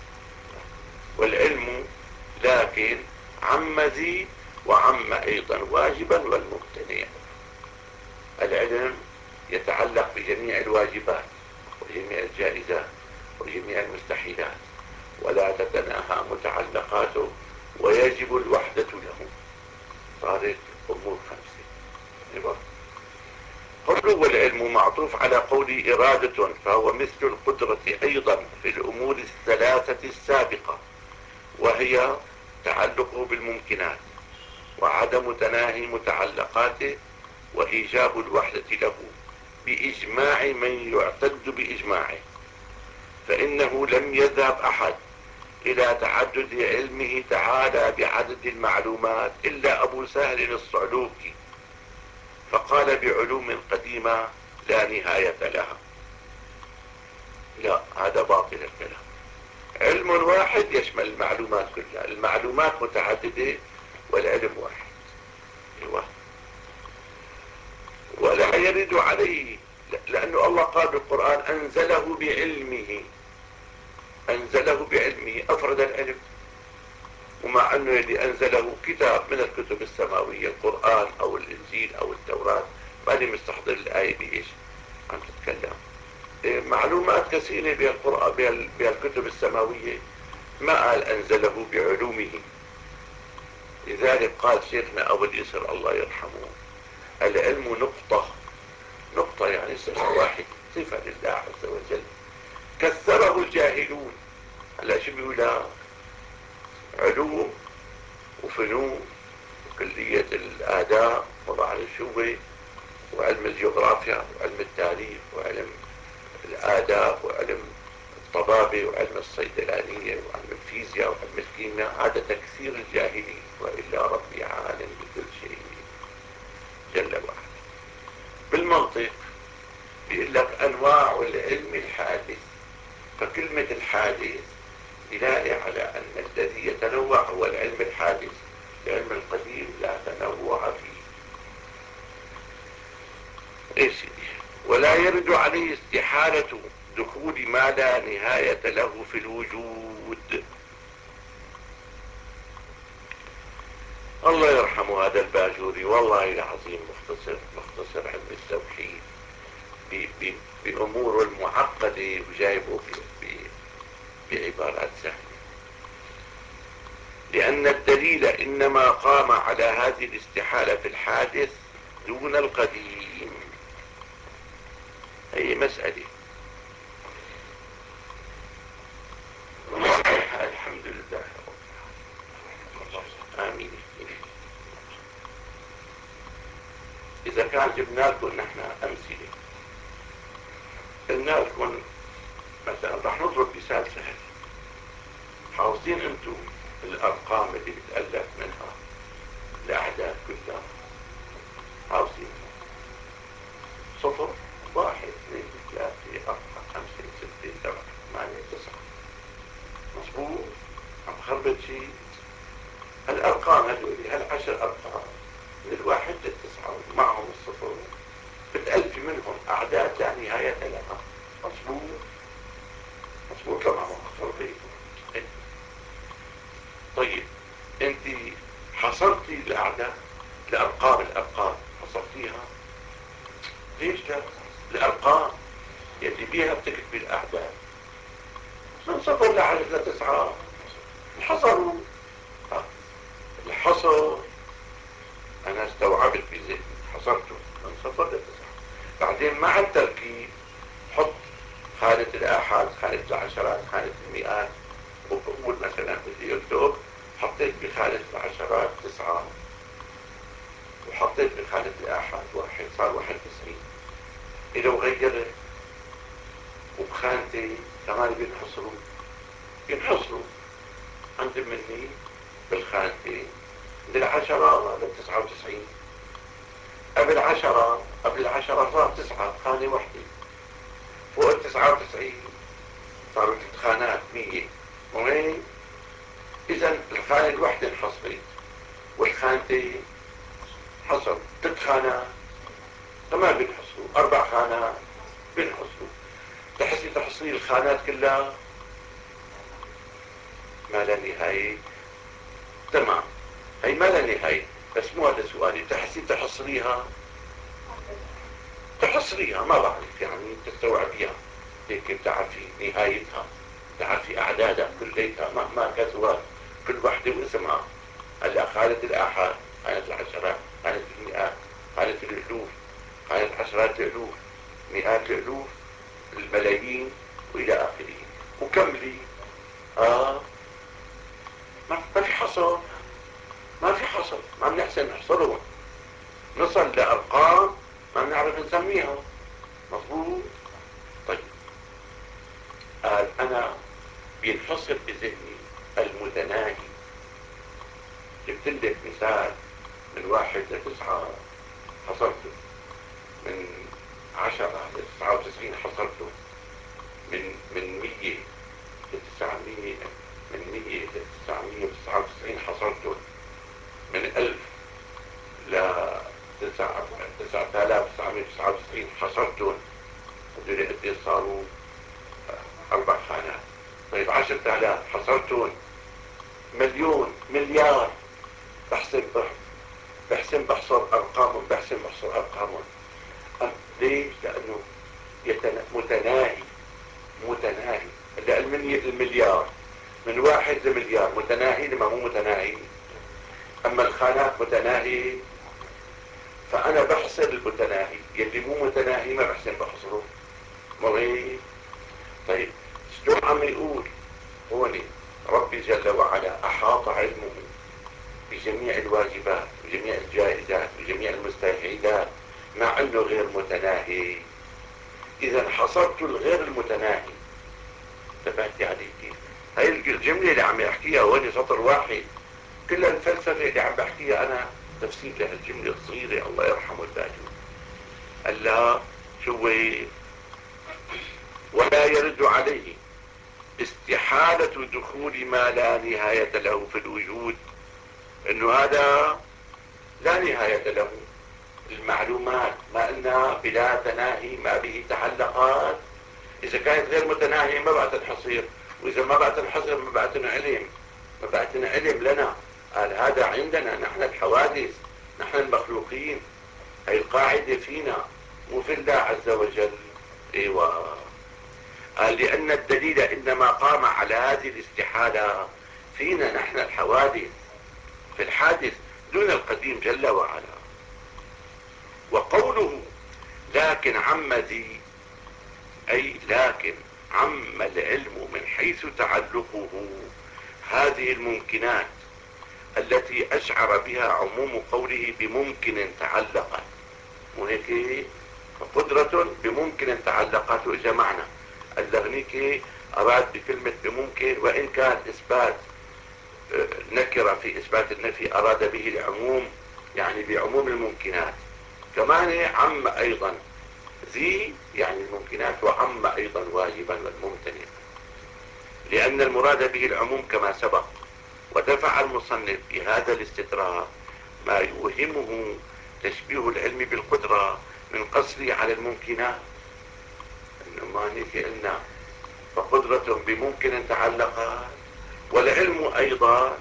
Speaker 1: والعلم لكن عم زيد وعم أيضا واجبا والممتنع. العلم يتعلق بجميع الواجبات وجميع الجائزات وجميع المستحيلات، ولا تتناهى متعلقاته، ويجب الوحدة له. صارت أمور خمسة. قوله والعلم معطوف على قول إرادة، فهو مثل القدرة أيضا في الأمور الثلاثة السابقة، وهي تعلقه بالممكنات وعدم تناهي متعلقاته وإيجاب الوحدة له بإجماع من يعتد بإجماعه. فإنه لم يذهب أحد إلى تعدد علمه تعالى بعدد المعلومات إلا أبو سهل الصعلوكي، فقال بعلوم قديمة لا نهاية لها. لا، هذا باطل الكلام. علم واحد يشمل المعلومات كلها، المعلومات متعددة والعلم واحد. ايوه. ولا يرد عليه، لأنه الله قال بالقرآن أنزله بعلمه، أنزله بعلمه، أفرد العلم. ومع أنه اللي أنزله كتاب من الكتب السماوية، القرآن أو الإنجيل أو التوراة، ماني مستحضر الآية بإيش عم تتكلم. معلومات كثيرة بالقرآن بالكتب السماوية ما قال أنزله بعلومه. لذلك قال شيخنا أبو اليسر الله يرحمه: العلم نقطة، نقطة يعني صفة واحدة، صفة لله عز وجل كثره الجاهلون. هلا شو بيقولها؟ علوم وفنون وكلية الآداب وبعرف شو، وعلم الجغرافيا وعلم التاريخ وعلم الآداب وعلم الطبابة وعلم الصيدلانية وعلم الفيزياء وعلم الكيمياء. هذا تكثير الجاهلين، وإلا ربي عالم بكل شيء جل وعلا. بالمنطق بيقول لك أنواع العلم الحادث، فكلمة الحادث دلالة على أن الذي يتنوع هو العلم الحادث، العلم القديم لا تنوع فيه. ايش؟ ولا يرد عليه استحالة دخول ما لا نهاية له في الوجود. الله يرحمه هذا الباجوري، والله العظيم مختصر علم التوحيد بأمور معقدة وجايبه بعبارات سهلة. لأن الدليل إنما قام على هذه الاستحالة في الحادث دون القديم. هي مسألة الحمد لله. آمين. اذا كان جبنا لكم نحن امثله، قلنا لكم مثلا رح نضرب مثال سهل. حافظين انتم الارقام اللي بتألف منها الاعداد كلها؟ حافظين؟ صفر، واحد، اثنين، ثلاثة، أربعة، خمسة، ستة، سبعة، ثمانية، تسعة. مظبوط؟ عم خربط شيء؟ الأرقام هذول هالعشر أرقام من الواحد للتسعة ومعهم الصفر بتألفي منهم أعداد لا نهاية لها. مظبوط؟ مظبوط لما ما خربط؟ طيب انت حصرتي الأعداد، الأرقام حصرتيها؟ ليش لا؟ الأرقام يلي بيها بتكتبي الأعداد من صفر لعدد لتسعة انحصروا. الحصر أنا استوعبت بذهني، حصرته من صفر لتسعة. بعدين مع التركيب حط خانة الآحاد، خانة العشرات، خانة المئات. وبقول مثلا بدي اكتب، حطيت بخانة العشرات 9 وحطيت بخانة الآحاد 1، صار 91. إذا غيرت وبخانتي كمان بينحصروا عند مني بالخانتين من العشرة لل99. قبل العشرة صار 9 خانة وحدة، فوق 99 صاروا 3 خانات 100. وهيك إذا الخانة الوحدة انحصرت والخانتين حصل 3 خانات كمان بينحصروا، 4 خانات بينحصروا. تحسي تحصيل الخانات كلها ما لا نهاية. تمام، هي ما لا نهاية، بس مو هذا سؤالي. تحسي تحصريها ما بعرف يعني تستوعبيها هيك، بتعرفي نهايتها، بتعرفي أعدادها كليتها مهما كثرت، كل وحدة واسمها. هلا خانة الآحاد، خانة العشرات، خانة المئات، خانة الألوف، خانة عشرات الألوف، مئات الألوف، الملايين، وإلى آخره. وكملي. ما في حصر، ما بنحسن نحصرهم. نصل لأرقام ما بنعرف نسميها. مظبوط؟ طيب، قال أنا بينحصر بذهني المتناهي. جبت لك مثال من 1 ل9 حصرته، من 10 ل99 حصرته، من 100 ل900، من 100 ل999 حصرته، من 1000 ل 9999 حصرتهم. هذول قد صاروا 4 خانات. طيب 10,000 حصرتهم، مليون، مليار. بحسن بحصر ارقامهم. ليش؟ لانه متناهي. هلا المليار من 1 لمليار متناهي لما مو متناهي. اما الخانات متناهي، فانا بحصر المتناهي، يلي مو متناهي ما بحسن بحصره. مو هيك؟ طيب شلون عم يقول هون ربي جل وعلا احاط علمه بجميع الواجبات وجميع الجائزات وجميع المستحيلات مع انه غير متناهي. اذا حصرت الغير المتناهي. انتبهتي علي كيف؟ هاي الجملة اللي عم يحكيها هون سطر واحد، كل الفلسفة اللي عم بحكيها انا تفسير لهالجملة الصغيرة، الله يرحمه الباجور. قال لها شو ولا يرد عليه استحالة دخول ما لا نهاية له في الوجود. انه هذا لا نهاية له. المعلومات ما قلنا بلا تناهي ما به تعلقات. اذا كانت غير متناهية ما بقى تنحصر، واذا ما بقى تنحصر ما بقى تنعلم، ما بقى تنعلم لنا. قال هذا عندنا نحن الحوادث، نحن المخلوقين. هي القاعدة فينا مو في الله عز وجل. ايوه. قال لان الدليل انما قام على هذه الاستحالة فينا نحن الحوادث، في الحادث دون القديم جل وعلا. وقوله لكن عم ذي، أي لكن عم العلم من حيث تعلقه هذه الممكنات التي أشعر بها عموم قوله بممكن تعلقت. مو هيك؟ فقدرة بممكن تعلقت جمعنا. اللغنيكي أراد بكلمة بممكن وإن كان إثبات نكرة في إثبات النفي أراد به العموم، يعني بعموم الممكنات. كمان عم أيضا ذي يعني الممكنات، وعم أيضا واجبا والممتنع، لأن المراد به العموم كما سبق. ودفع المصنف بهذا الاستدراك ما يوهمه تشبيه العلم بالقدرة من قصره على الممكنات. إنما هيك قلنا فقدرة بممكن تعلقت، والعلم أيضا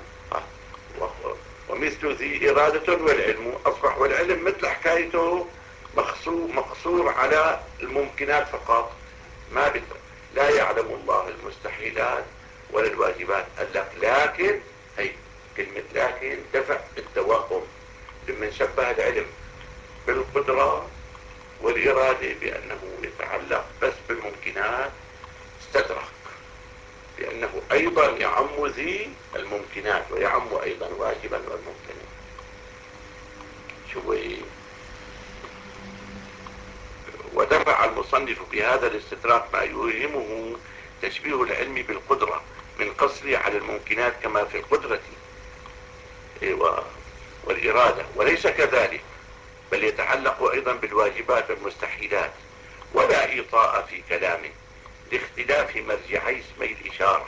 Speaker 1: ومثل ذي إرادة، والعلم أصبح والعلم مثل حكايته مقصور على الممكنات فقط. ما لا يعلم الله المستحيلات ولا الواجبات. قال لك لكن، هي كلمة لكن دفع التوهم لمن شبه العلم بالقدرة والإرادة بأنه يتعلق بس بالممكنات، استدرك لأنه أيضا يعم ذي الممكنات ويعم أيضا واجبا والممتنع. شوي. ودفع المصنف بهذا الاستدراك ما يوهمه تشبيه العلم بالقدرة من قصره على الممكنات كما في القدرة والإرادة، وليس كذلك، بل يتعلق أيضا بالواجبات والمستحيلات. ولا إيطاء في كلامه لاختلاف مرجعي اسمي الإشارة.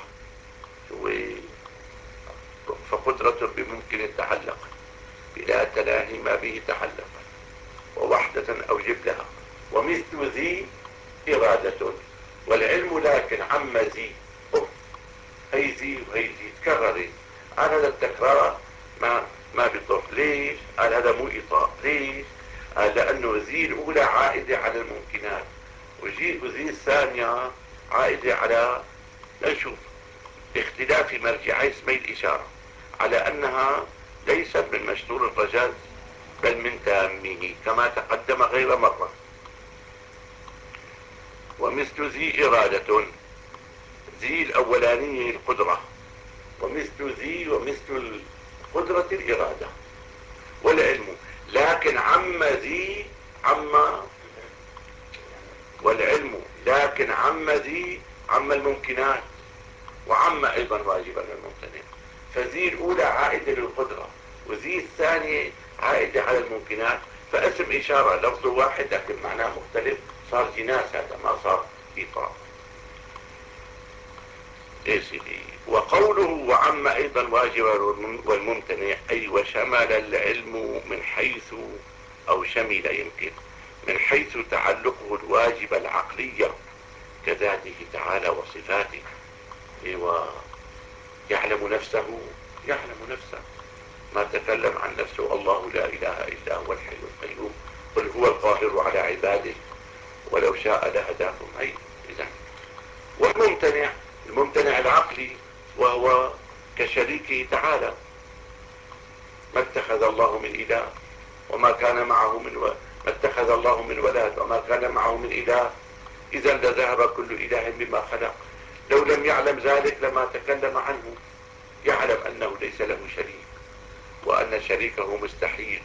Speaker 1: فقدرة بممكن تعلق بلا تلاهي ما به تعلق، ووحدة أوجب لها، ومثل ذي إرادة، والعلم لكن عم ذي. هي ذي وهي ذي تكررت. قال هذا التكرار ما بيضر. ليش؟ قال هذا مو إيطاء. ليش؟ قال لأنه ذي الأولى عائدة على الممكنات، وذي الثانية عائدة على، لنشوف، باختلاف مرجعي اسمي الإشارة على أنها ليست من مشتور الرجاز بل من تامه كما تقدم غير مرة. ومثل ذي إرادة، ذي الأولانية القدرة، ومثل ذي ومثل القدرة الإرادة. والعلم لكن عم ذي والعلم لكن عم ذي عم الممكنات، وعم أيضا واجبا الممتنع. فذي الأولى عائدة للقدرة، وذي الثانية عائدة على الممكنات. فاسم إشارة لفظ واحد لكن معناه مختلف، صار جناس، هذا ما صار إيطاء. إيه سيدي. وقوله وعم أيضا واجبا والممتنع أي وشمل العلم من حيث، أو شمل يمكن، من حيث تعلقه الواجب العقلية كذاته تعالى وصفاته. ايوه. يعلم نفسه، ما تكلم عن نفسه. الله لا اله الا هو الحي القيوم، قل هو القاهر على عباده ولو شاء لهداكم. اي اذا. والممتنع، الممتنع العقلي، وهو كشريكه تعالى. ما اتخذ الله من اله وما كان معه ما اتخذ الله من ولد وما كان معه من اله، اذا لذهب كل اله بما خلق. لو لم يعلم ذلك لما تكلم عنه. يعلم انه ليس له شريك، وان شريكه مستحيل،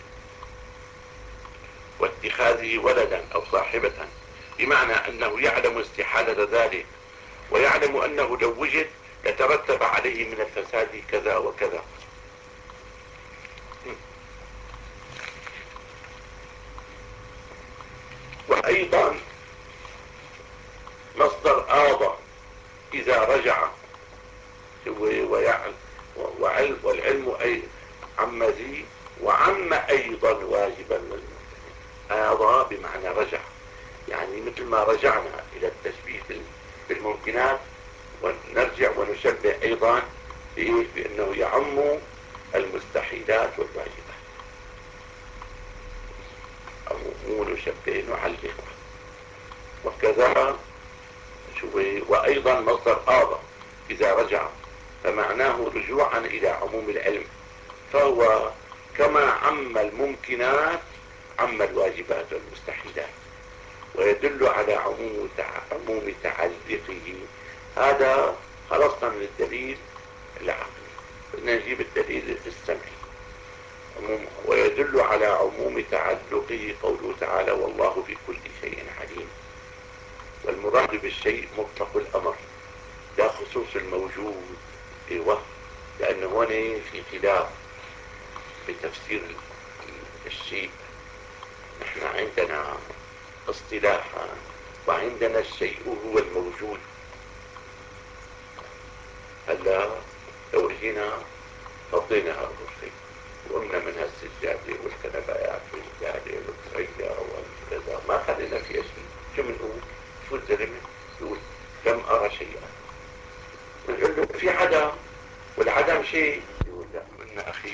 Speaker 1: واتخاذه ولدا او صاحبة، بمعنى انه يعلم استحالة ذلك، ويعلم انه لو وجد لترتب عليه من الفساد كذا وكذا. وايضا مصدر آضى اذا رجع، والعلم أي عم ذي وعم أيضا واجبا والممتنع. آضى بمعنى رجع، يعني مثل ما رجعنا إلى التشبيه بالممكنات، ونرجع ونشبه أيضا بأنه يعم المستحيلات والواجبات، أو مو نشبه نعلق. وكذا وأيضا مصدر آضى إذا رجع، فمعناه رجوعا إلى عموم العلم، فهو كما عم الممكنات عم الواجبات والمستحيلات، ويدل على عموم تعلقه. هذا خلصنا من الدليل العقلي، بدنا نجيب الدليل السمعي. ويدل على عموم تعلقه قوله تعالى والله بكل شيء عليم. والمراد بالشيء مطلق الأمر لا خصوص الموجود. ايوه، لأن هون في خلاف بتفسير الشيء. نحن عندنا اصطلاحا وعندنا الشيء هو الموجود. هلا لو اجينا فضينا هذا الشيء وقمنا من هالسجادة والكنبايات والجادة والسرية والكذا ما خلينا فيها شيء، شو بنقول؟ شو الزلمة يقول لم أرى شيئا، بنقول له في عدم والعدم شيء، يقول لا قلنا أخي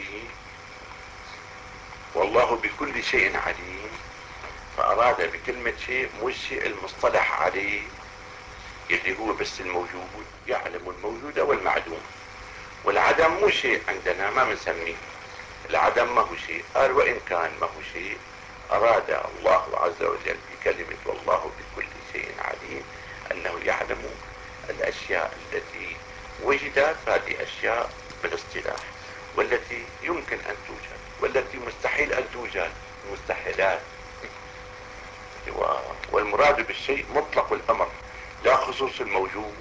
Speaker 1: والله بكل شيء عليم، فأراد بكلمة شيء مش الشيء المصطلح عليه اللي هو بس الموجود، يعلم الموجود والمعدوم. والعدم مو شيء عندنا ما بنسميه العدم، ما هو شيء. قال وإن كان ما هو شيء أراد الله عز وجل بكلمة والله بكل شيء عليم أنه يعلم الأشياء التي وجدت، هذه أشياء بالاصطلاح، والتي يمكن أن توجد والتي مستحيل أن توجد، مستحيلات. والمراد بالشيء مطلق الأمر لا خصوص الموجود،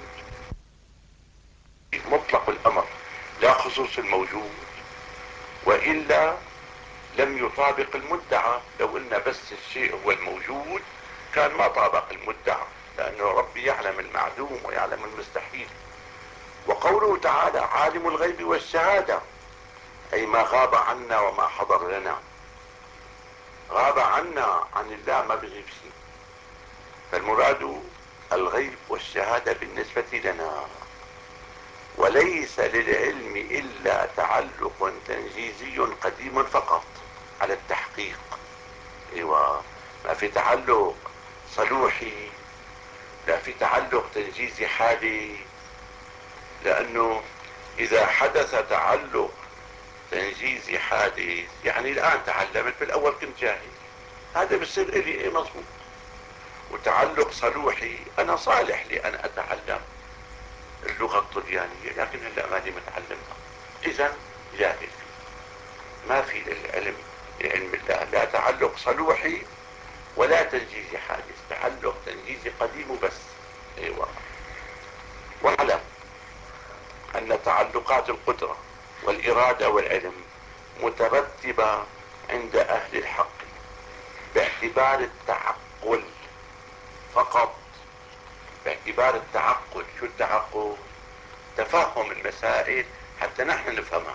Speaker 1: مطلق الأمر لا خصوص الموجود، وإلا لم يطابق المدعى. لو قلنا بس الشيء هو الموجود كان ما طابق المدعى، لأنه ربي يعلم المعدوم ويعلم المستحيل. وقوله تعالى عالم الغيب والشهادة أي ما غاب عنا وما حضر لنا. غاب عنا عن الله ما بغيب شيء، فالمراد الغيب والشهادة بالنسبة لنا. وليس للعلم إلا تعلق تنجيزي قديم فقط على التحقيق. ايوه، ما في تعلق صلوحي، لا في تعلق تنجيزي حالي. لأنه إذا حدث تعلق تنجيزي حادث يعني الآن تعلمت، بالأول كنت جاهل، هذا بصير إلي إيه مظبوط. وتعلق صلوحي أنا صالح لأن أتعلم اللغة الطليانية لكن هلا ماني متعلمها، إذا جاهل فيه. ما في للعلم لعلم الله لا تعلق صلوحي ولا تنجيزي حادث، تعلق تنجيزي قديم وبس. ايوه. واعلم أن تعلقات القدرة والإرادة والعلم مترتبة عند أهل الحق باعتبار التعقل فقط. باعتبار التعقل. شو التعقل؟ تفهم المسائل حتى نحن نفهمها.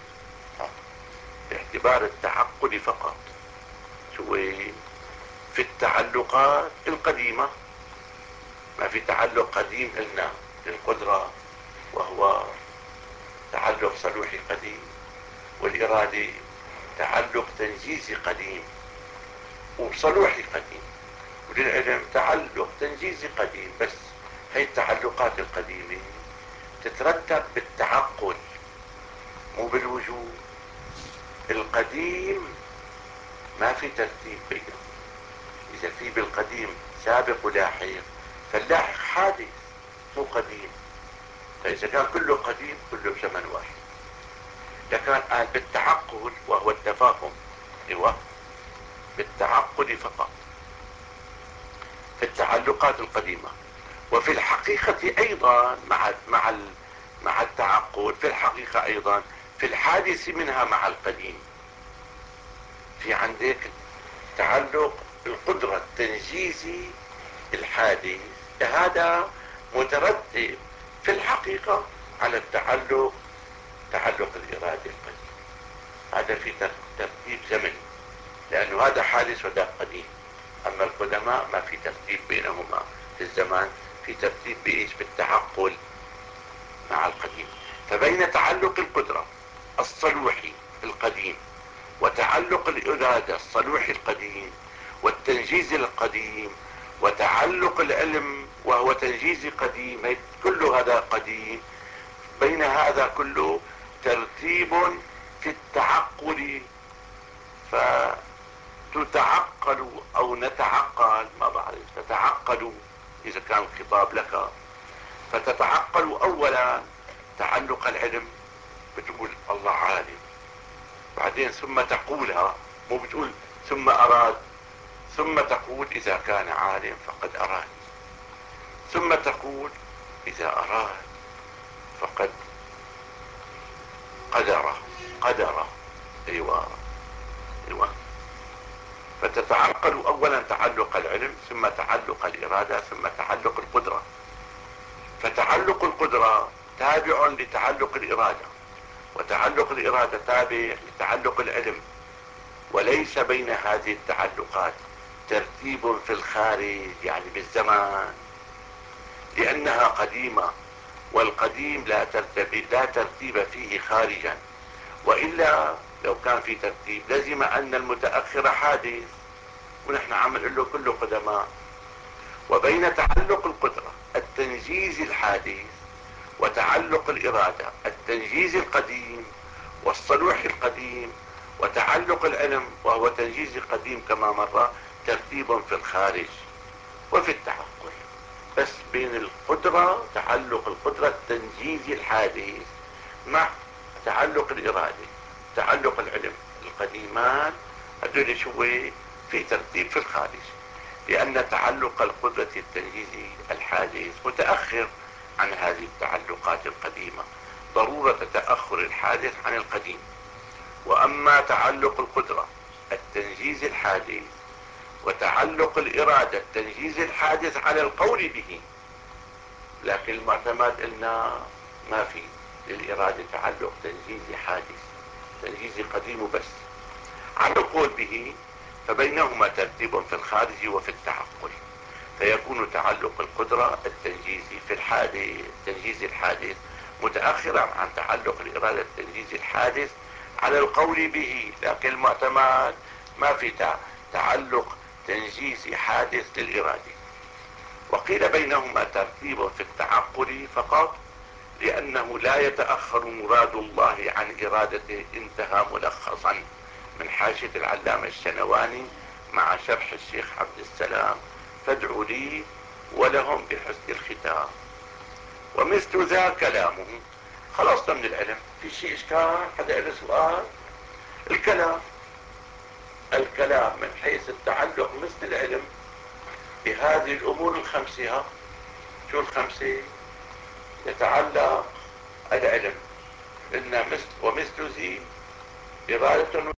Speaker 1: باعتبار التعقل فقط. شو في التعلقات القديمة ما في تعلق قديم إلنا للقدرة وهو تعلق صلوحي قديم، والإرادة تعلق تنجيزي قديم وصلوحي قديم، وللعلم تعلق تنجيزي قديم. بس هي التعلقات القديمة تترتب بالتعقل مو بالوجود. القديم ما في ترتيب بينهم. إذا في بالقديم سابق ولاحق فاللاحق حادث مو قديم، فإذا كان كله قديم كله بزمن واحد. لكن قال بالتعقل وهو التفاهم. ايوه، بالتعقل فقط في التعلقات القديمة. وفي الحقيقة أيضا مع التعقل في الحقيقة أيضا في الحادث منها مع القديم. في عندك تعلق القدرة التنجيزي الحادث، هذا مترتب في الحقيقة على تعلق الإرادة القديم. هذا في ترتيب زمني لأنه هذا حادث وذاك قديم. أما القدماء ما في ترتيب بينهما في الزمان، في ترتيب بإيش؟ بالتعقل مع القديم. فبين تعلق القدرة الصلوحي القديم وتعلق الإرادة الصلوحي القديم والتنجيز القديم وتعلق العلم وهو تنجيزي قديم، كل هذا قديم، بين هذا كله ترتيب في التعقل. فتتعقل أو نتعقل، ما بعرف، تتعقل إذا كان الخطاب لك، فتتعقل أولا تعلق العلم، بتقول الله عالم، بعدين ثم تقولها، مو بتقول ثم أراد، ثم تقول إذا كان عالم فقد أراد، ثم تقول إذا أراد فقد قدر. أيوة. فتتعقل أولا تعلق العلم، ثم تعلق الإرادة، ثم تعلق القدرة. فتعلق القدرة تابع لتعلق الإرادة، وتعلق الإرادة تابع لتعلق العلم، وليس بين هذه التعلقات ترتيب في الخارج يعني بالزمان، لأنها قديمة، والقديم لا ترتيب فيه خارجا، وإلا لو كان في ترتيب لزم أن المتأخر حادث، ونحن عم نقول له كله قدماء. وبين تعلق القدرة التنجيز الحادث، وتعلق الإرادة التنجيز القديم والصلوح القديم، وتعلق العلم وهو تنجيز القديم كما مر، ترتيب في الخارج وفي التعقل. بس بين القدرة، تعلق القدرة التنجيزي الحادث مع تعلق الإرادة تعلق العلم القديمان، هذول شو في ترتيب في الخارج، لأن تعلق القدرة التنجيزي الحادث متأخر عن هذه التعلقات القديمة، ضرورة تأخر الحادث عن القديم. وأما تعلق القدرة التنجيز الحادث وتعلق الإرادة التنجيز الحادث على القول به، لكن المعتمد إن ما في للإرادة تعلق تنجيزي حادث، تنجيزي قديم بس، على القول به، فبينهما ترتيب في الخارج وفي التعقل، فيكون تعلق القدرة التنجيزي في التنجيز الحادث متأخرا عن تعلق الإرادة التنجيزي الحادث على القول به، لكن المعتمد ما في تعلق تنجيزي حادث للإرادة. وقيل بينهما ترتيب في التعقل فقط، لأنه لا يتأخر مراد الله عن إرادته، انتهى ملخصا من حاشية العلامة الشنواني مع شرح الشيخ عبد السلام، فادعوا لي ولهم بحسن الختام. ومثل ذا كلامه. خلصنا من العلم، في شيء إشكال؟ حدا له سؤال؟ الكلام من حيث التعلق مثل العلم بهذه الأمور الخمسة. شو الخمسة؟ يتعلق العلم إن ومثل ذي إرادة